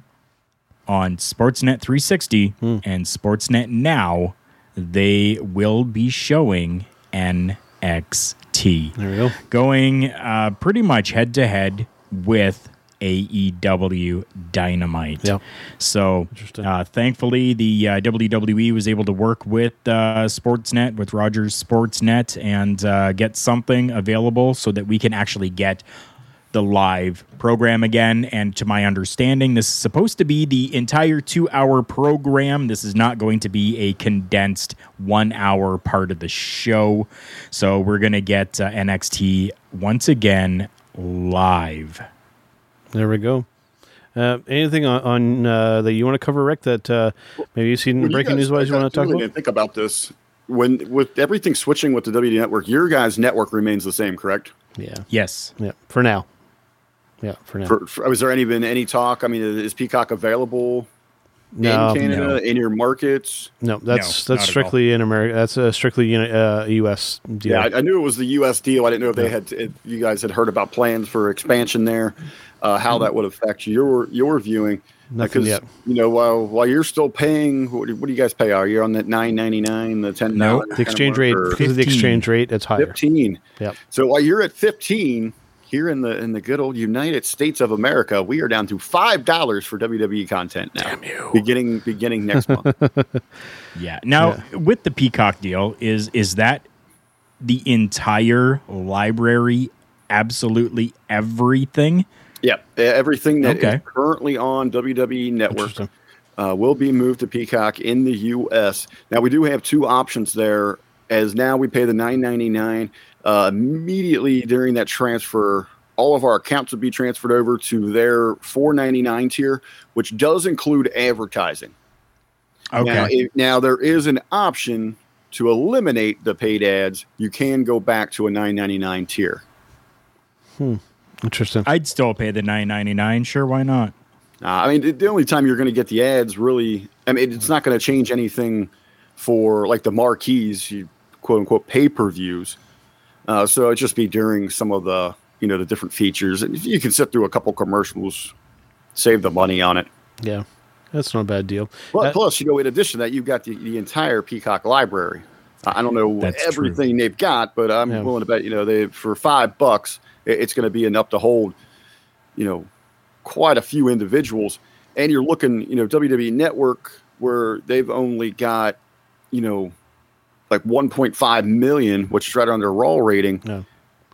on Sportsnet three sixty hmm. and Sportsnet Now, they will be showing N X T. There we go. Going uh, pretty much head to head with A E W Dynamite. Yep. So uh, thankfully, the uh, W W E was able to work with uh, Sportsnet, with Rogers Sportsnet, and uh, get something available so that we can actually get the live program again. And to my understanding, this is supposed to be the entire two-hour program. This is not going to be a condensed one-hour part of the show. So we're going to get uh, N X T once again live. There we go. Uh, anything on, on uh, that you want to cover, Rick, that uh, maybe you've seen well, breaking news-wise you want to talk really about? Think about this. When with everything switching with the W W E Network, your guys' network remains the same, correct? Yeah. Yes. Yeah. For now. Yeah, for now. For, for, was there any been any talk? I mean, is Peacock available no, in Canada, no. in your markets? No, that's no, that's strictly in America. That's a strictly uh, U S deal. Yeah, I, I knew it was the U S deal. I didn't know if they had, if you guys had heard about plans for expansion there, uh, how that would affect your your viewing. Nothing yet. You know, while while you're still paying, what, what do you guys pay? Are you on that nine ninety-nine, the ten? No, the exchange rate because of the exchange rate, it's higher. Fifteen. Yep. So while you're at fifteen. Here in the in the good old United States of America, we are down to five dollars for W W E content now. Damn you. Beginning beginning next month. Yeah. Now yeah. with the Peacock deal, is is that the entire library? Absolutely everything. Yeah, everything that okay. is currently on W W E Network. uh, will be moved to Peacock in the U S. Now, we do have two options there, as now we pay the nine ninety-nine. Uh, immediately during that transfer, all of our accounts would be transferred over to their four ninety-nine tier, which does include advertising. Okay. Now, it, now, there is an option to eliminate the paid ads. You can go back to a nine ninety-nine tier. Hmm. Interesting. I'd still pay the nine ninety-nine. Sure, why not? Uh, I mean, the, the only time you're going to get the ads really, I mean, it's not going to change anything for like the marquees, you, quote unquote, pay-per-views. Uh, so it'd just be during some of the, you know, the different features. And you can sit through a couple commercials, save the money on it. Yeah, that's not a bad deal. Well, That- plus, you know, in addition to that, you've got the, the entire Peacock library. I don't know That's everything they've got, but I'm Yeah. willing to bet, you know, they for five bucks, it- it's going to be enough to hold, you know, quite a few individuals. And you're looking, you know, W W E Network, where they've only got, you know, like one point five million, which is right on their Raw rating. Yeah.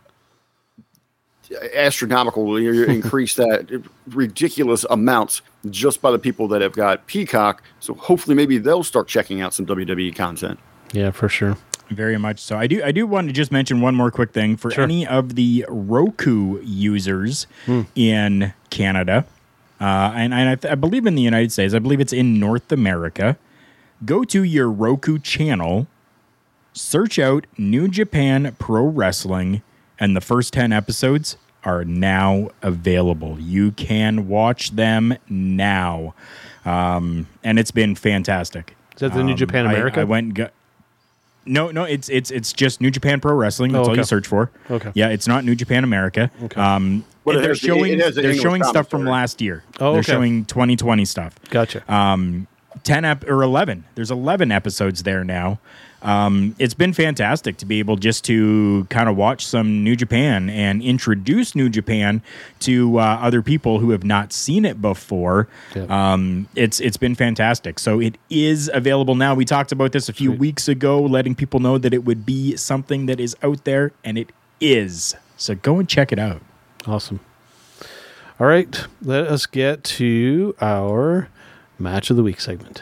Astronomical. You increase that ridiculous amounts just by the people that have got Peacock. So hopefully maybe they'll start checking out some W W E content. Yeah, for sure. Very much so. I do. I do want to just mention one more quick thing for Sure. any of the Roku users in Canada, uh, and, and I, th- I believe in the United States. I believe it's in North America. Go to your Roku channel, search out New Japan Pro Wrestling, and the first ten episodes are now available. You can watch them now, um, and it's been fantastic. Is that the New Um, Japan I- America? I, went and got. No, no, it's it's it's just New Japan Pro Wrestling. That's Oh, all okay. you search for. Okay. Yeah, it's not New Japan America. Okay. Um, Well, it they're has the- showing it has the they're English showing stuff from commentary. last year. Oh, they're okay. showing twenty twenty stuff. Gotcha. Um, ten ep- or eleven. There's eleven episodes there now. Um, it's been fantastic to be able just to kind of watch some New Japan and introduce New Japan to uh, other people who have not seen it before. Yep. Um, it's it's been fantastic. So it is available now. We talked about this a few Sweet. weeks ago, letting people know that it would be something that is out there, and it is. So go and check it out. Awesome. All right, let us get to our Match of the Week segment.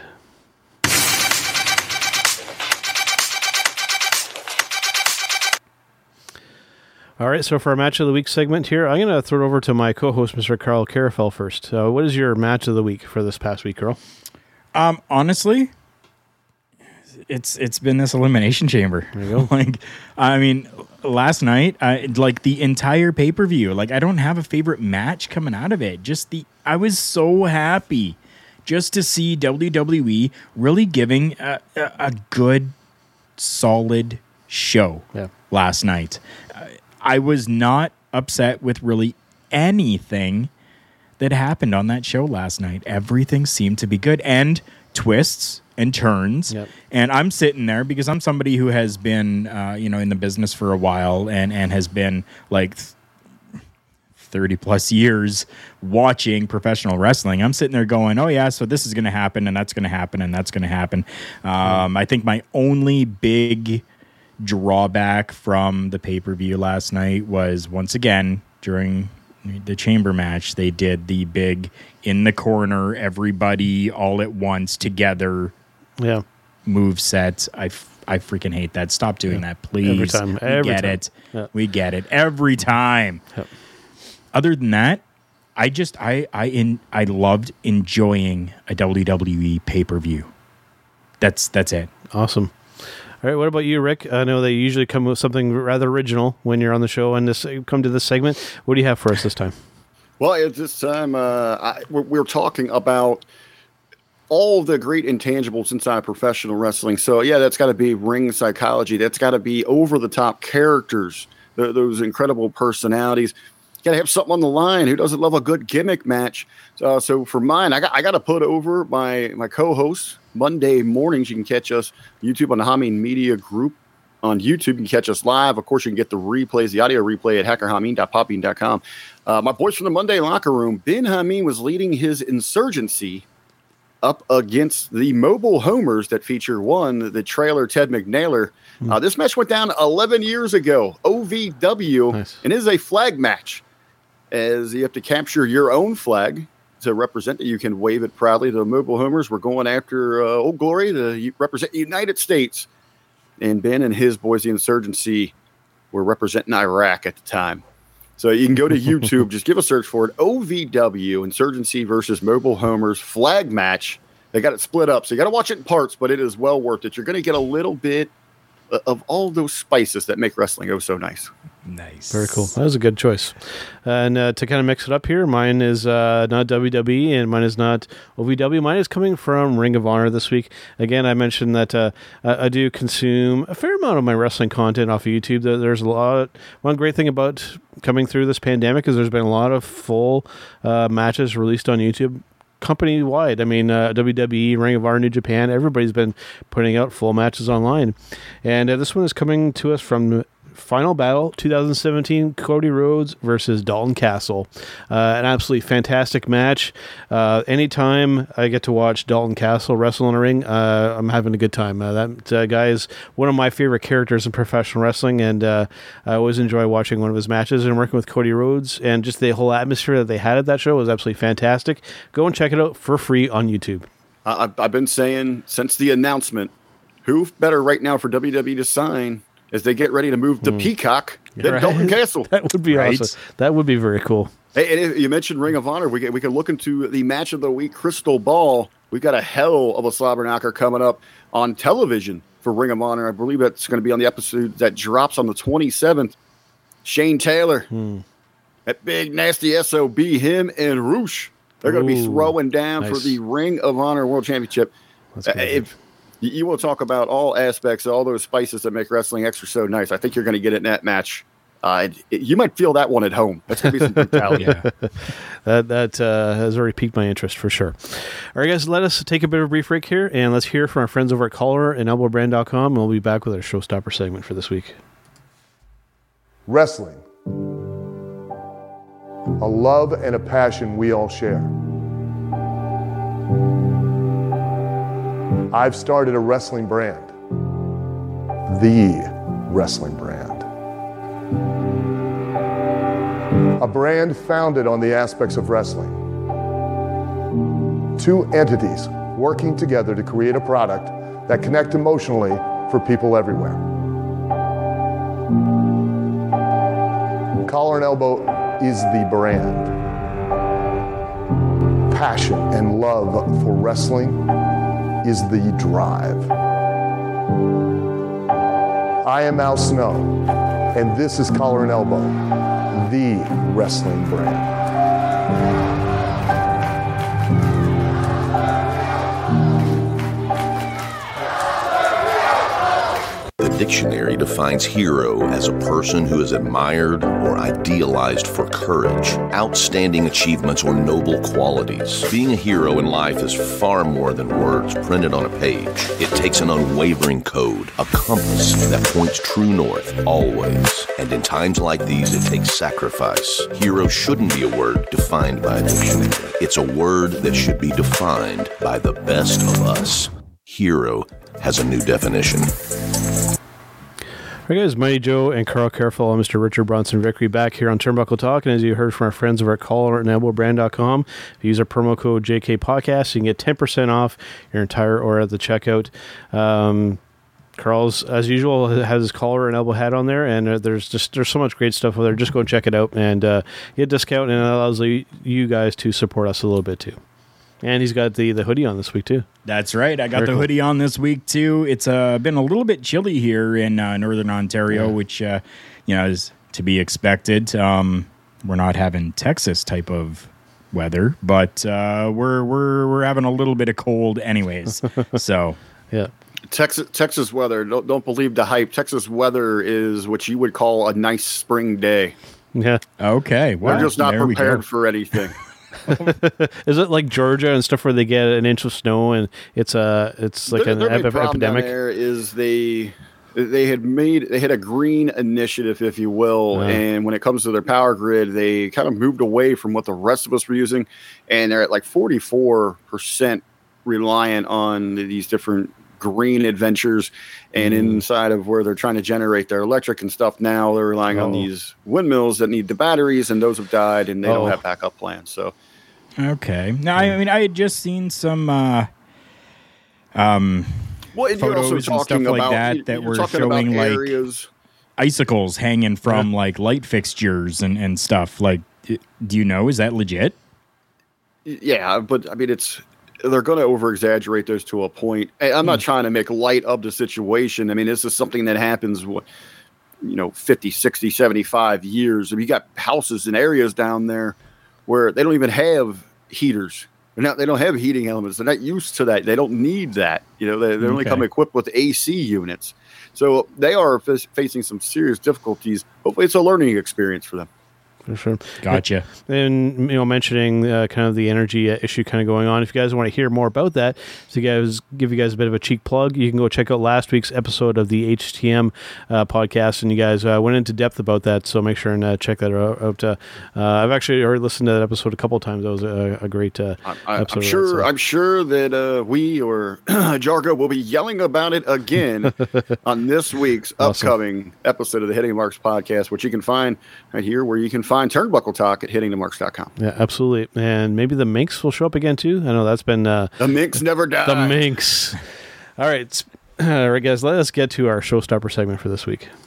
All right, so for our Match of the Week segment here, I'm going to throw it over to my co-host, Mister Carl Carafel, first. Uh, what is your Match of the Week for this past week, Carl? Um, honestly, it's it's been this elimination chamber. There you go. Like, I mean, last night, I, like the entire pay per view. Like, I don't have a favorite match coming out of it. Just the, I was so happy just to see W W E really giving a, a, a good, solid show Yeah. last night. Uh, I was not upset with really anything that happened on that show last night. Everything seemed to be good, and twists and turns. Yep. And I'm sitting there because I'm somebody who has been, uh, you know, in the business for a while and, and has been like thirty plus years watching professional wrestling. I'm sitting there going, oh yeah, so this is going to happen and that's going to happen and that's going to happen. Um, I think my only big drawback from the pay-per-view last night was, once again, during the chamber match, they did the big in the corner, everybody all at once together Yeah. move set. I, f- I freaking hate that. Stop doing that, please. Every time. We Every get time. it. Yeah. We get it every time. Yep. Other than that, I just I I in I loved enjoying a W W E pay-per-view. That's that's it. Awesome. All right, what about you, Rick? I know they usually come with something rather original when you're on the show and this come to this segment. What do you have for us this time? Well, at this time, uh, I, we're, we're talking about all the great intangibles inside professional wrestling. So, yeah, that's got to be ring psychology. That's got to be over-the-top characters, th- those incredible personalities. Got to have something on the line. Who doesn't love a good gimmick match? Uh, so for mine, I got I got to put over my my co-host Monday mornings. You can catch us YouTube on the Hameen Media Group on YouTube. You can catch us live. Of course, you can get the replays, the audio replay at hacker hameen dot podbean dot com. Uh, my boys from the Monday Locker Room, Ben Hameen was leading his insurgency up against the mobile homers that feature one, the trailer Ted McNaylor. Uh, this match went down eleven years ago, O V W, Nice. and is a flag match, as you have to capture your own flag. It's to represent it, you can wave it proudly to the Mobile Homers. We're going after uh, Old Glory to represent the United States. And Ben and his Boise Insurgency were representing Iraq at the time. So you can go to YouTube, just give a search for it. O V W, Insurgency versus Mobile Homers flag match. They got it split up. So you got to watch it in parts, but it is well worth it. You're going to get a little bit of all those spices that make wrestling oh so nice. Nice. Very cool. That was a good choice. And uh, to kind of mix it up here, mine is uh, not W W E and mine is not O V W. Mine is coming from Ring of Honor this week. Again, I mentioned that uh, I do consume a fair amount of my wrestling content off of YouTube. There's a lot. One great thing about coming through this pandemic is there's been a lot of full uh, matches released on YouTube. Company wide. I mean, uh, W W E, Ring of Honor, New Japan, everybody's been putting out full matches online. And uh, this one is coming to us from Final Battle twenty seventeen, Cody Rhodes versus Dalton Castle. Uh, an absolutely fantastic match. Uh, anytime I get to watch Dalton Castle wrestle in a ring, uh, I'm having a good time. Uh, that uh, guy is one of my favorite characters in professional wrestling, and uh, I always enjoy watching one of his matches and working with Cody Rhodes, and just the whole atmosphere that they had at that show was absolutely fantastic. Go and check it out for free on YouTube. Uh, I've been saying since the announcement, who better right now for W W E to sign as they get ready to move to mm. Peacock than right. Dalton Castle. That would be right? awesome. That would be very cool. Hey, and you mentioned Ring of Honor. We can, we can look into the match of the week, Crystal Ball. We've got a hell of a slobber knocker coming up on television for Ring of Honor. I believe that's going to be on the episode that drops on the twenty-seventh. Shane Taylor, mm. that big nasty S O B, him and Roosh. They're going to be throwing down nice. for the Ring of Honor World Championship. That's good. Uh, if, You will talk about all aspects, all those spices that make wrestling extra so nice. I think you're going to get it in that match. Uh, it, you might feel that one at home. That's going to be some brutality. yeah. That that uh, has already piqued my interest for sure. All right, guys, let us take a bit of a brief break here, and let's hear from our friends over at Collar and Elbow Brand dot com, and we'll be back with our Showstopper segment for this week. Wrestling. A love and a passion we all share. I've started a wrestling brand, the wrestling brand. A brand founded on the aspects of wrestling. Two entities working together to create a product that connect emotionally for people everywhere. Collar and Elbow is the brand. Passion and love for wrestling is the drive. I am Al Snow, and this is Collar and Elbow, the wrestling brand. The dictionary defines hero as a person who is admired or idealized for courage, outstanding achievements, or noble qualities. Being a hero in life is far more than words printed on a page. It takes an unwavering code, a compass that points true north always. And in times like these, it takes sacrifice. Hero shouldn't be a word defined by a dictionary. It's a word that should be defined by the best of us. Hero has a new definition. All right, guys, Mighty Joe and Carl Careful and Mister Richard Bronson Vickery back here on Turnbuckle Talk. And as you heard from our friends over at Collar and Elbow Brand dot com, if you use our promo code J K Podcast, you can get ten percent off your entire order at the checkout. Um, Carl's, as usual, has his collar and elbow hat on there, and uh, there's just there's so much great stuff over there. Just go and check it out and uh, get a discount, and it allows you guys to support us a little bit too. And he's got the, the hoodie on this week, too. That's right. I got Very the cool. hoodie on this week, too. It's uh, been a little bit chilly here in uh, Northern Ontario, yeah. which, uh, you know, is to be expected. Um, we're not having Texas type of weather, but uh, we're we're we're having a little bit of cold anyways. So, yeah. Texas Texas weather, don't, don't believe the hype. Texas weather is what you would call a nice spring day. Yeah. Okay. We're Well, just not there we prepared go. for anything. Is it like Georgia and stuff where they get an inch of snow and it's a it's like their, an their ep- big problem epidemic? down there is they they had made they had a green initiative, if you will, Yeah. and when it comes to their power grid, they kind of moved away from what the rest of us were using, and they're at like forty-four percent reliant on these different green adventures, and mm. inside of where they're trying to generate their electric and stuff now, they're relying oh. on these windmills that need the batteries, and those have died, and they oh. don't have backup plans. So Okay. Now, I mean, I had just seen some uh, um, well, and you're photos also and stuff talking like about, that you're that were talking showing about like areas. icicles hanging from yeah. like light fixtures and, and stuff. Like, do you know, is that legit? Yeah, but I mean, it's they're going to over exaggerate those to a point. I'm not hmm. trying to make light of the situation. I mean, this is something that happens, you know, fifty, sixty, seventy-five years. I mean, you got houses and areas down there where they don't even have heaters. They're not, they don't have heating elements. They're not used to that. They don't need that. You know, they, they only okay. come equipped with A C units. So they are f- facing some serious difficulties. Hopefully it's a learning experience for them. For sure. Gotcha. And, you know, mentioning uh, kind of the energy uh, issue kind of going on. If you guys want to hear more about that, to guys give you guys a bit of a cheek plug, you can go check out last week's episode of the H T M uh, podcast, and you guys uh, went into depth about that. So make sure and uh, check that out. Uh, uh, I've actually already listened to that episode a couple of times. That was a, a great uh, I, episode. I'm sure. That, so. I'm sure that uh, we or Jargo will be yelling about it again on this week's awesome. upcoming episode of the Hitting the Marks podcast, which you can find right here, where you can find Turnbuckle Talk at hitting the marks dot com. Yeah, absolutely. And maybe the Minx will show up again too. I know that's been uh, the Minx never died. The Minx. All right, all right, guys. Let us get to our showstopper segment for this week.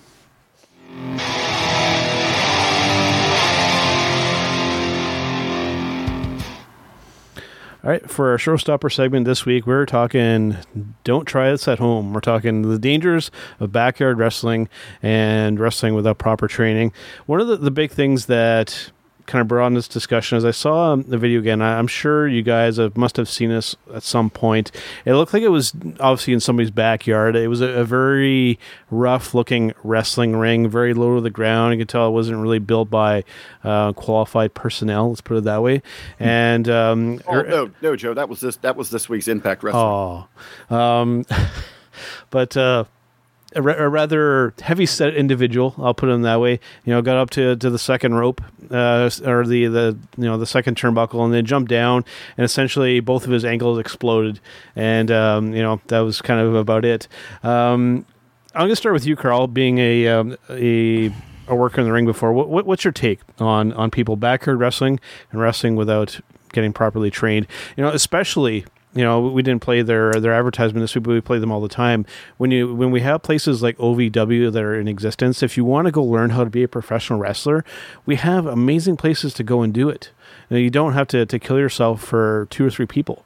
All right, for our showstopper segment this week, we're talking don't try this at home. We're talking the dangers of backyard wrestling and wrestling without proper training. One of the, the big things that kind of brought on this discussion as I saw the video again, I'm sure you guys have, must have seen this at some point. It looked like it was obviously in somebody's backyard. It was a, a very rough looking wrestling ring, very low to the ground. You could tell it wasn't really built by uh, qualified personnel, let's put it that way. And um, oh, no, no, Joe, that was this that was this week's Impact Wrestling. Oh, um, but uh, A, ra- a rather heavy set individual, I'll put him that way. You know, got up to, to the second rope, uh, or the, the you know the second turnbuckle, and then jumped down, and essentially both of his ankles exploded, and um, you know that was kind of about it. Um, I'm going to start with you, Carl, being a um, a a worker in the ring before. What, what what's your take on on people backyard wrestling and wrestling without getting properly trained? You know, especially. You know, we didn't play their their advertisement this week, but we play them all the time. When you when we have places like O V W that are in existence, if you want to go learn how to be a professional wrestler, we have amazing places to go and do it. You know, you don't have to, to kill yourself for two or three people.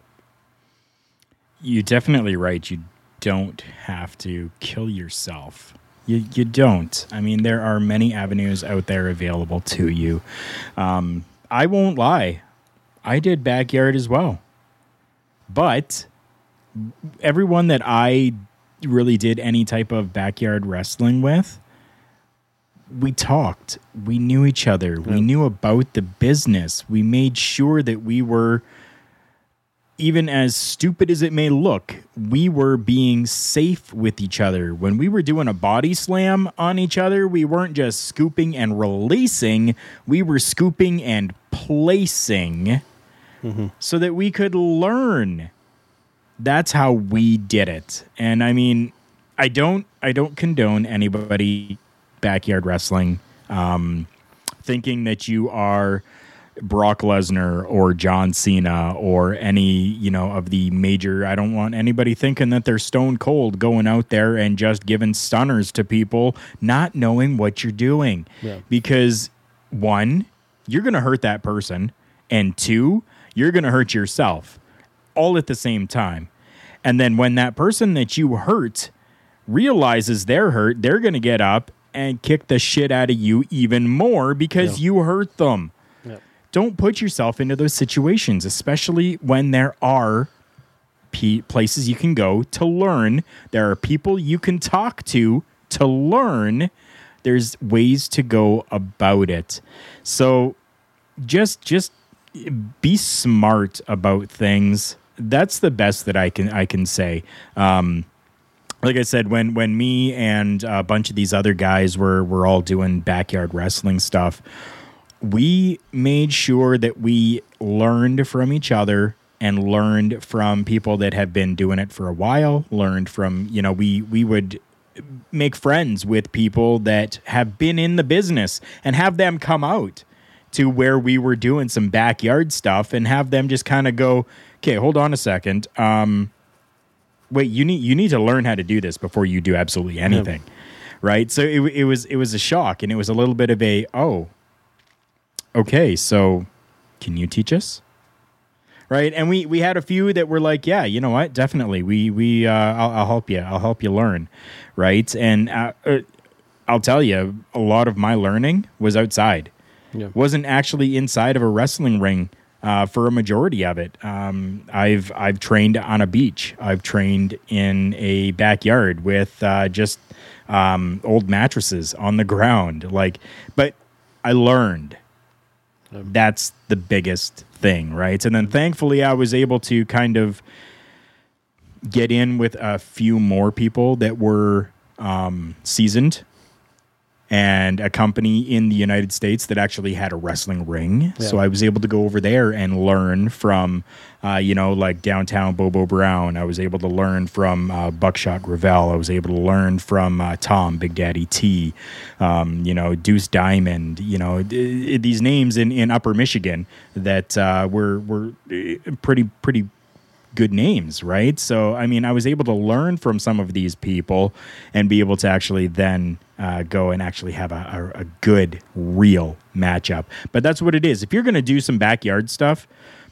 You're definitely right. You don't have to kill yourself. You you don't. I mean, there are many avenues out there available to you. Um, I won't lie. I did backyard as well. But everyone that I really did any type of backyard wrestling with, we talked. We knew each other. We knew about the business. We made sure that we were, even as stupid as it may look, we were being safe with each other. When we were doing a body slam on each other, we weren't just scooping and releasing. We were scooping and placing. Mm-hmm. So that we could learn. That's how we did it. And I mean, I don't I don't condone anybody backyard wrestling, um, thinking that you are Brock Lesnar or John Cena or any, you know, of the major. I don't want anybody thinking that they're stone cold going out there and just giving stunners to people, not knowing what you're doing. Yeah. Because one, you're going to hurt that person. And two, you're going to hurt yourself all at the same time. And then when that person that you hurt realizes they're hurt, they're going to get up and kick the shit out of you even more because yeah. you hurt them. Yep. Don't put yourself into those situations, especially when there are p- places you can go to learn. There are people you can talk to to learn. There's ways to go about it. So just just be smart about things. That's the best that I can I can say. Um, like I said, when when me and a bunch of these other guys were were all doing backyard wrestling stuff, we made sure that we learned from each other and learned from people that have been doing it for a while. Learned from, you know, we we would make friends with people that have been in the business and have them come out to where we were doing some backyard stuff and have them just kind of go, okay, hold on a second. Um, wait, you need you need to learn how to do this before you do absolutely anything, yeah. right? So it, it was it was a shock, and it was a little bit of a, oh, okay, so can you teach us? Right, and we, we had a few that were like, yeah, you know what, definitely, we we uh, I'll, I'll help you, I'll help you learn, right? And uh, uh, I'll tell you, a lot of my learning was outside, yeah. wasn't actually inside of a wrestling ring uh, for a majority of it. Um, I've I've trained on a beach, I've trained in a backyard with uh, just um, old mattresses on the ground, like, but I learned. That's the biggest thing, right? And then thankfully I was able to kind of get in with a few more people that were um, seasoned, and a company in the United States that actually had a wrestling ring. Yeah. So I was able to go over there and learn from, uh, you know, like downtown Bobo Brown. I was able to learn from uh, Buckshot Gravel. I was able to learn from uh, Tom, Big Daddy T, um, you know, Deuce Diamond, you know, d- these names in, in Upper Michigan that uh, were, were pretty, pretty good names, right? So, I mean, I was able to learn from some of these people and be able to actually then uh, go and actually have a, a, a good, real matchup. But that's what it is. If you're going to do some backyard stuff,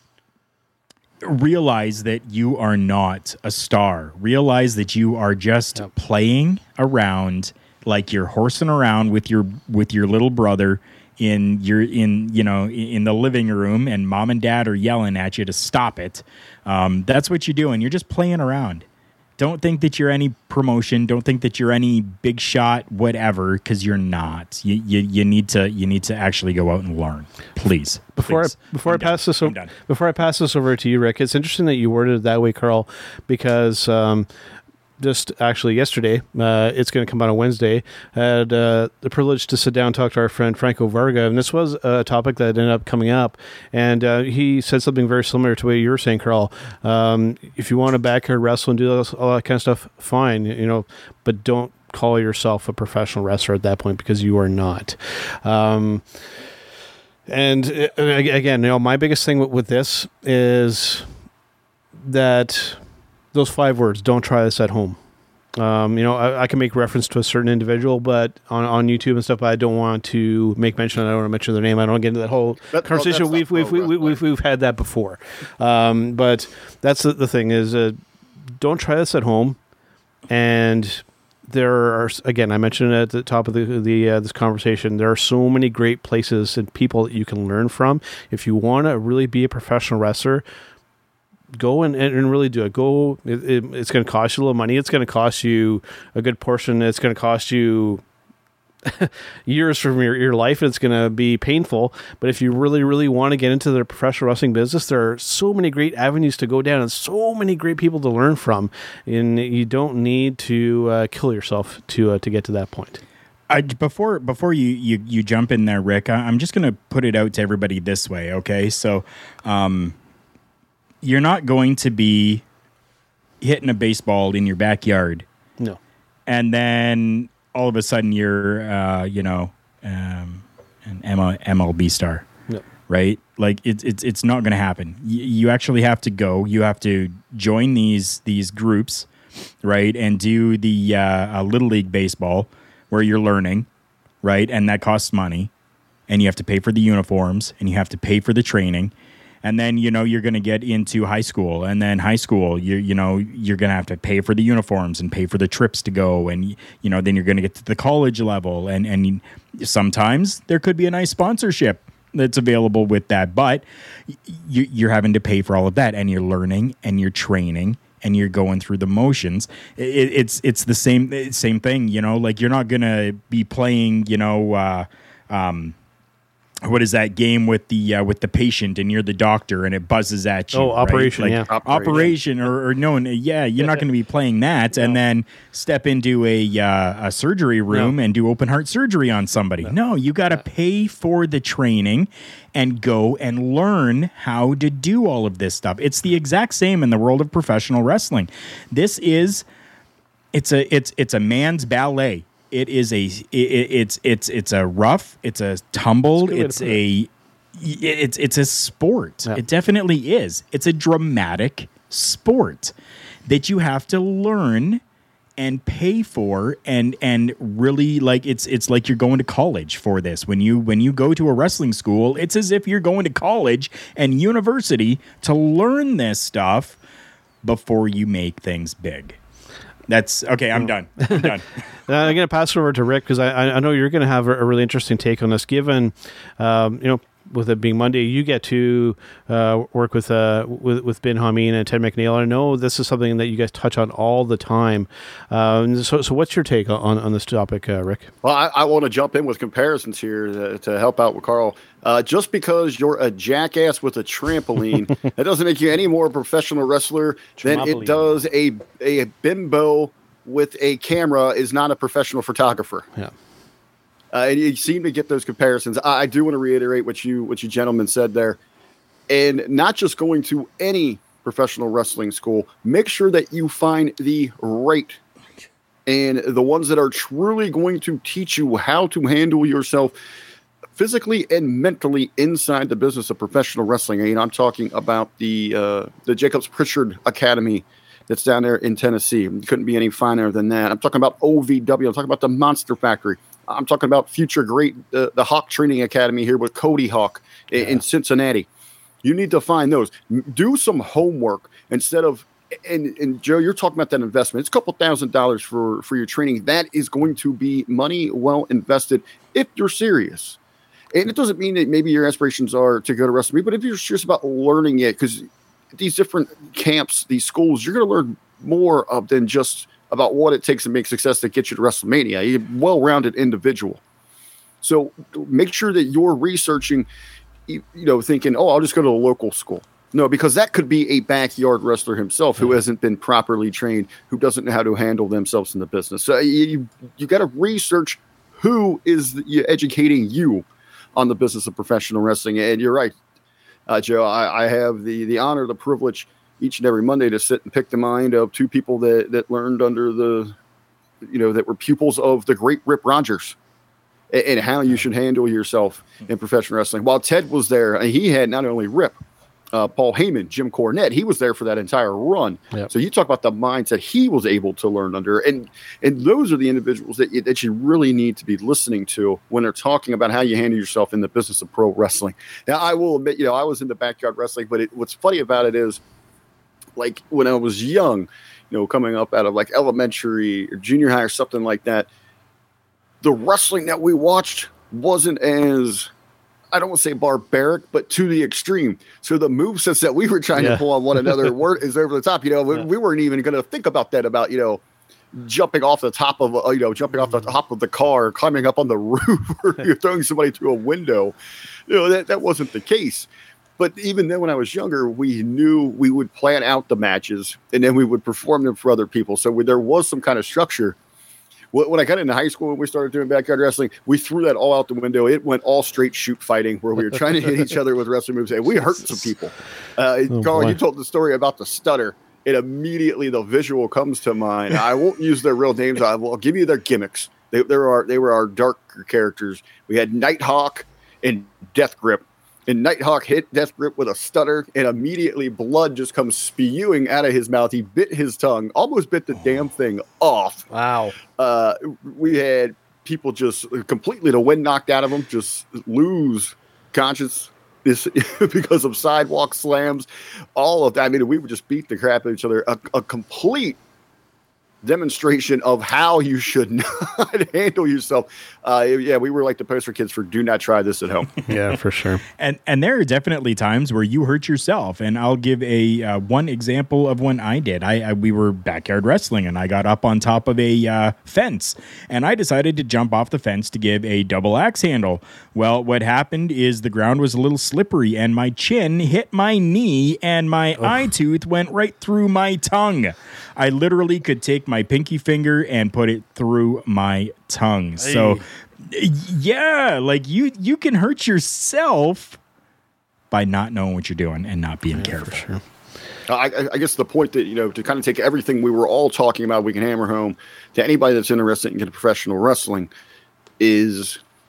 realize that you are not a star. Realize that you are just yep. playing around like you're horsing around with your with your little brother in your in you know in the living room, and mom and dad are yelling at you to stop it. Um, that's what you're doing. You're just playing around. Don't think that you're any promotion. Don't think that you're any big shot, whatever, because you're not. You, you you need to you need to actually go out and learn, please. Before please. I, before I'm I pass done. this o- before I pass this over to you, Rick, it's interesting that you worded it that way, Carl, because um, just actually yesterday, uh, it's going to come out on Wednesday, I had uh, the privilege to sit down and talk to our friend Franco Varga, and this was a topic that ended up coming up, and uh, he said something very similar to what you were saying, Carl. Um, if you want to backyard wrestle and do all that kind of stuff, fine, you know, but don't call yourself a professional wrestler at that point, because you are not. Um, and uh, again, you know, my biggest thing with, with this is that those five words, don't try this at home. Um, you know, I, I can make reference to a certain individual, but on, on YouTube and stuff, but I don't want to make mention. I don't want to mention their name. I don't get into that whole that, conversation. Well, we've we've, we've, we've we've had that before. Um, but that's the, the thing is, uh, don't try this at home. And there are, again, I mentioned it at the top of the, the uh, this conversation, there are so many great places and people that you can learn from. If you want to really be a professional wrestler, go and, and really do it. Go. It, it, it's going to cost you a little money. It's going to cost you a good portion. It's going to cost you years from your, your life. It's going to be painful. But if you really, really want to get into the professional wrestling business, there are so many great avenues to go down and so many great people to learn from. And you don't need to uh, kill yourself to uh, to get to that point. I, before before you, you, you jump in there, Rick, I, I'm just going to put it out to everybody this way, okay? So, um, you're not going to be hitting a baseball in your backyard. No. And then all of a sudden you're, uh, you know, um, an M L B star. No. Right? Like it's it's it's not going to happen. Y- you actually have to go. You have to join these these groups, right? And do the uh, uh, Little League baseball where you're learning, right? And that costs money. And you have to pay for the uniforms, and you have to pay for the training. And then, you know, you're going to get into high school, and then high school, you you know, you're going to have to pay for the uniforms and pay for the trips to go. And, you know, then you're going to get to the college level. And, and sometimes there could be a nice sponsorship that's available with that. But you, you're having to pay for all of that, and you're learning and you're training and you're going through the motions. It, it's it's the same same thing, you know, like you're not going to be playing, you know, uh, um, what is that game with the uh, with the patient, and you're the doctor, and it buzzes at you? Oh, Operation, right? yeah. Like, Operation, or, or no, yeah, you're not going to be playing that, no. And then step into a uh, a surgery room no. and do open heart surgery on somebody. No, no you got to pay for the training and go and learn how to do all of this stuff. It's the exact same in the world of professional wrestling. This is it's a it's it's a man's ballet. It is a it, it's it's it's a rough, it's a tumble, it's a it's it's a sport. Yeah. It definitely is. It's a dramatic sport that you have to learn and pay for, and and really like it's it's like you're going to college for this. When you when you go to a wrestling school, it's as if you're going to college and university to learn this stuff before you make things big. That's okay. I'm done. I'm done. Now, I'm going to pass it over to Rick because I, I know you're going to have a, a really interesting take on this. Given, um, you know, with it being Monday, you get to uh, work with uh, with with Ben Hameen and Ted McNeil. I know this is something that you guys touch on all the time. Um, so, so what's your take on on this topic, uh, Rick? Well, I, I want to jump in with comparisons here to, to help out with Carl. Uh, just because you're a jackass with a trampoline, that doesn't make you any more a professional wrestler than it does a a bimbo with a camera is not a professional photographer. Yeah. Uh, and you seem to get those comparisons. I, I do want to reiterate what you what you gentlemen said there, and not just going to any professional wrestling school. Make sure that you find the right and the ones that are truly going to teach you how to handle yourself physically and mentally inside the business of professional wrestling. And I'm talking about the uh, the Jacobs Pritchard Academy that's down there in Tennessee. It couldn't be any finer than that. I'm talking about O V W. I'm talking about the Monster Factory. I'm talking about future great, uh, the Hawk Training Academy here with Cody Hawk in, yeah. in Cincinnati. You need to find those. Do some homework instead of, and, and Joe, you're talking about that investment. It's a couple thousand dollars for, for your training. That is going to be money well invested if you're serious. And it doesn't mean that maybe your aspirations are to go to wrestling, but if you're serious about learning it, because these different camps, these schools, you're going to learn more of than just about what it takes to make success to get you to WrestleMania. You're a well-rounded individual. So make sure that you're researching, you know, thinking, oh, I'll just go to a local school. No, because that could be a backyard wrestler himself who hasn't been properly trained, who doesn't know how to handle themselves in the business. So you you got to research who is educating you on the business of professional wrestling. And you're right, uh, Joe, I, I have the, the honor, the privilege each and every Monday to sit and pick the mind of two people that, that learned under the, you know, that were pupils of the great Rip Rogers and, and how you should handle yourself in professional wrestling. While Ted was there, and he had not only Rip, uh, Paul Heyman, Jim Cornette, he was there for that entire run. Yep. So you talk about the mindset he was able to learn under, and, and those are the individuals that you, that you really need to be listening to when they're talking about how you handle yourself in the business of pro wrestling. Now, I will admit, you know, I was in the backyard wrestling, but it, what's funny about it is, like when I was young, you know, coming up out of like elementary or junior high or something like that, the wrestling that we watched wasn't as, I don't want to say barbaric, but to the extreme. So the movesets that we were trying yeah. to pull on one another were is over the top. You know, yeah. we, we weren't even going to think about that, about, you know, jumping off the top of, uh, you know, jumping off the top of the car, climbing up on the roof, or you're throwing somebody through a window. You know, that, that wasn't the case. But even then, when I was younger, we knew we would plan out the matches and then we would perform them for other people. So we, there was some kind of structure. When I got into high school and we started doing backyard wrestling, we threw that all out the window. It went all straight shoot fighting where we were trying to hit each other with wrestling moves. And we hurt some people. Uh, oh, Carl, boy. you told the story about the stutter. And immediately the visual comes to mind. I won't use their real names. I will give you their gimmicks. They, they, were, our, they were our darker characters. We had Nighthawk and Death Grip. And Nighthawk hit Death Grip with a stutter, and immediately blood just comes spewing out of his mouth. He bit his tongue, almost bit the damn thing off. Wow. Uh, we had people just completely, the wind knocked out of them, just lose consciousness because of sidewalk slams. All of that. I mean, we would just beat the crap out of each other. A, a complete demonstration of how you should not handle yourself. Uh, yeah, we were like the poster kids for do not try this at home. Yeah, for sure. And and there are definitely times where you hurt yourself. And I'll give a uh, one example of when I did. I, I we were backyard wrestling, and I got up on top of a uh, fence, and I decided to jump off the fence to give a double axe handle. Well, what happened is the ground was a little slippery, and my chin hit my knee, and my oh. eye tooth went right through my tongue. I literally could take my pinky finger and put it through my tongue. Hey. So, yeah, like you you can hurt yourself by not knowing what you're doing and not being yeah, careful. Sure. I, I guess the point that, you know, to kind of take everything we were all talking about, we can hammer home to anybody that's interested in getting professional wrestling is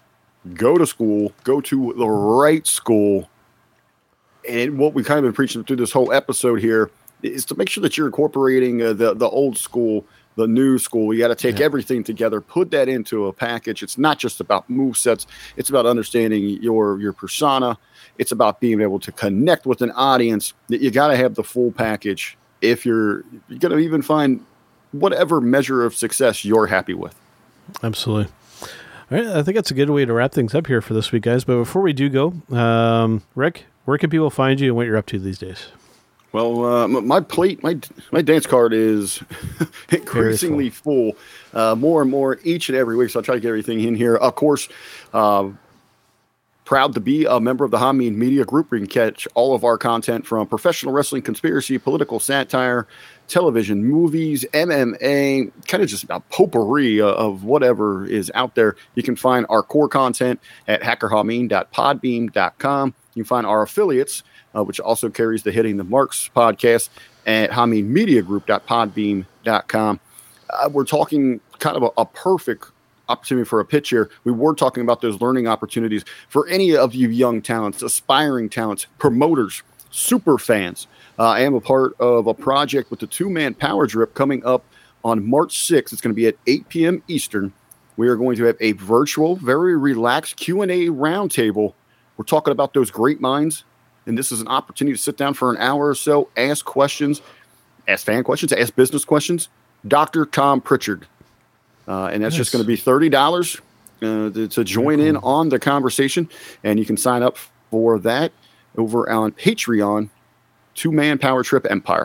go to school, go to the right school. And what we kind of been preaching through this whole episode here is to make sure that you're incorporating uh, the, the old school, the new school. You got to take yeah. everything together, put that into a package. It's not just about movesets. It's about understanding your, your persona. It's about being able to connect with an audience. That you got to have the full package if you're, you're going to even find whatever measure of success you're happy with. Absolutely. All right, I think that's a good way to wrap things up here for this week, guys. But before we do go, um, Rick, where can people find you and what you're up to these days? Well, uh, my plate, my my dance card is increasingly full, full uh, more and more each and every week. So I'll try to get everything in here. Of course, uh, proud to be a member of the Hameen Media Group. We can catch all of our content from professional wrestling, conspiracy, political satire, television, movies, M M A, kind of just about potpourri of whatever is out there. You can find our core content at hacker hameen dot podbean dot com. You can find our affiliates, uh, which also carries the Hitting the Marks podcast, at hameen media group dot podbean dot com. Uh, we're talking kind of a, a perfect opportunity for a pitch here. We were talking about those learning opportunities for any of you young talents, aspiring talents, promoters, super fans. Uh, I am a part of a project with the two-man Power Drip coming up on March sixth. It's going to be at eight p.m. Eastern. We are going to have a virtual, very relaxed Q and A roundtable. We're talking about those great minds, and this is an opportunity to sit down for an hour or so, ask questions, ask fan questions, ask business questions. Doctor Tom Pritchard. Uh, and that's nice. Just going to be thirty dollars uh, to, to join cool. in on the conversation. And you can sign up for that over on Patreon, Two-Man Power Trip Empire.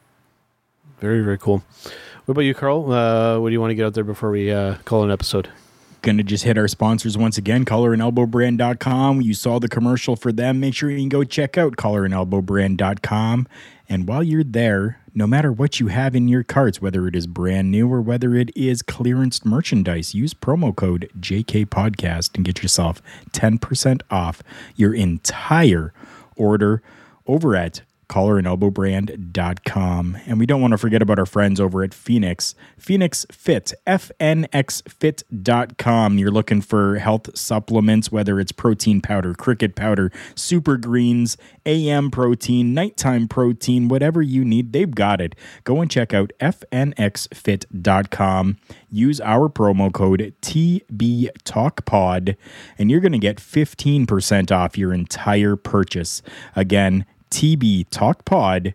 Very, very cool. What about you, Carl? Uh, what do you want to get out there before we uh, call an episode? Going to just hit our sponsors once again, collar and elbow brand dot com. You saw the commercial for them. Make sure you can go check out collar and elbow brand dot com. And while you're there, no matter what you have in your carts, whether it is brand new or whether it is clearance merchandise, use promo code J K Podcast and get yourself ten percent off your entire order over at collar and elbow brand dot com. And we don't want to forget about our friends over at Phoenix. Phoenix Fit, F N X fit dot com. You're looking for health supplements, whether it's protein powder, cricket powder, super greens, A M protein, nighttime protein, whatever you need, they've got it. Go and check out F N X fit dot com. Use our promo code T B Talk Pod, and you're going to get fifteen percent off your entire purchase. Again, T B Talk Pod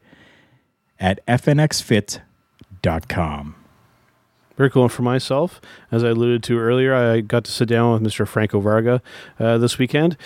at F N X fit dot com. Very cool. And for myself, as I alluded to earlier, I got to sit down with Mister Franco Varga uh, this weekend,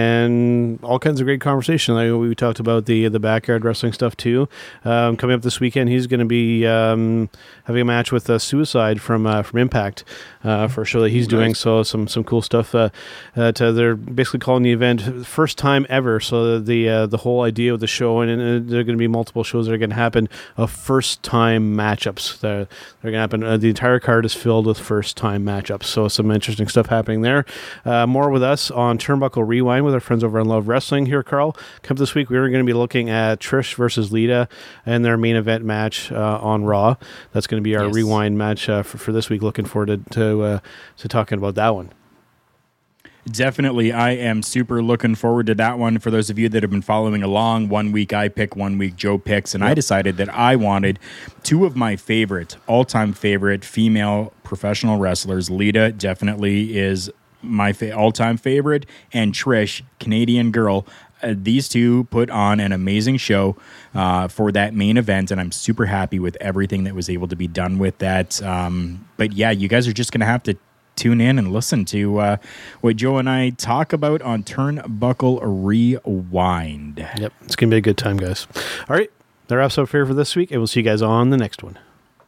and all kinds of great conversation. Like we talked about the the backyard wrestling stuff too. Um, coming up this weekend, he's going to be um, having a match with uh, Suicide from uh, from Impact uh, for a show that he's nice. doing. So some some cool stuff. Uh, uh, to, they're basically calling the event first time ever. So the uh, the whole idea of the show, and, and there are going to be multiple shows that are going to happen of first time matchups. That they're going to happen. Uh, the entire card is filled with first-time matchups, so some interesting stuff happening there. Uh, more with us on Turnbuckle Rewind with our friends over on Love Wrestling here, Carl. Come this week, we're going to be looking at Trish versus Lita and their main event match uh, on Raw. That's going to be our yes. Rewind match uh, for, for this week. Looking forward to to, uh, to talking about that one. Definitely. I am super looking forward to that one. For those of you that have been following along, one week I pick, one week Joe picks, and yep. I decided that I wanted two of my favorite, all-time favorite female professional wrestlers. Lita definitely is my fa- all-time favorite, and Trish, Canadian girl. Uh, these two put on an amazing show uh, for that main event, and I'm super happy with everything that was able to be done with that. Um, but yeah, you guys are just going to have to tune in and listen to uh, what Joe and I talk about on Turnbuckle Rewind. Yep, it's going to be a good time, guys. All right, that wraps up here for this week, and we'll see you guys on the next one.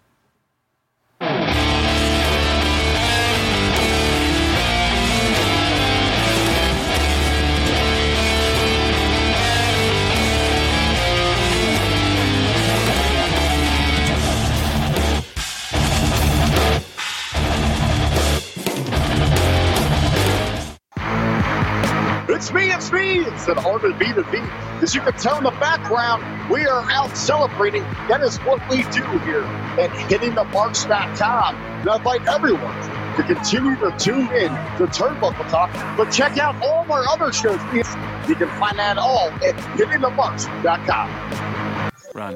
It's me, it's me, it's an Armin B to B. As you can tell in the background, we are out celebrating. That is what we do here at hitting the marks dot com. And I invite everyone to continue to tune in to Turnbuckle Talk, but check out all of our other shows. You can find that all at hitting the marks dot com. Run.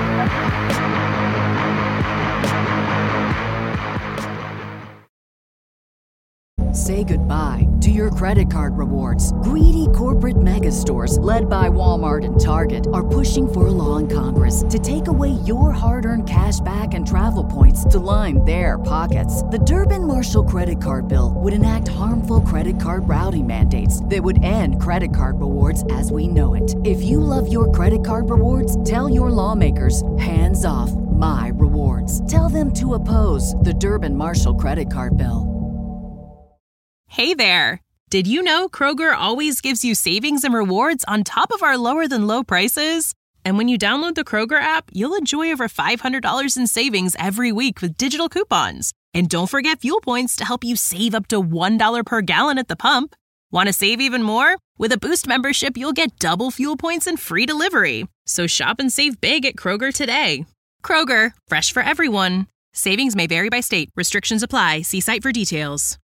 Say goodbye to your credit card rewards. Greedy corporate mega stores, led by Walmart and Target, are pushing for a law in Congress to take away your hard-earned cash back and travel points to line their pockets. The Durbin-Marshall credit card bill would enact harmful credit card routing mandates that would end credit card rewards as we know it. If you love your credit card rewards, tell your lawmakers, hands off my rewards. Tell them to oppose the Durbin-Marshall credit card bill. Hey there! Did you know Kroger always gives you savings and rewards on top of our lower-than-low prices? And when you download the Kroger app, you'll enjoy over five hundred dollars in savings every week with digital coupons. And don't forget fuel points to help you save up to one dollar per gallon at the pump. Want to save even more? With a Boost membership, you'll get double fuel points and free delivery. So shop and save big at Kroger today. Kroger, fresh for everyone. Savings may vary by state. Restrictions apply. See site for details.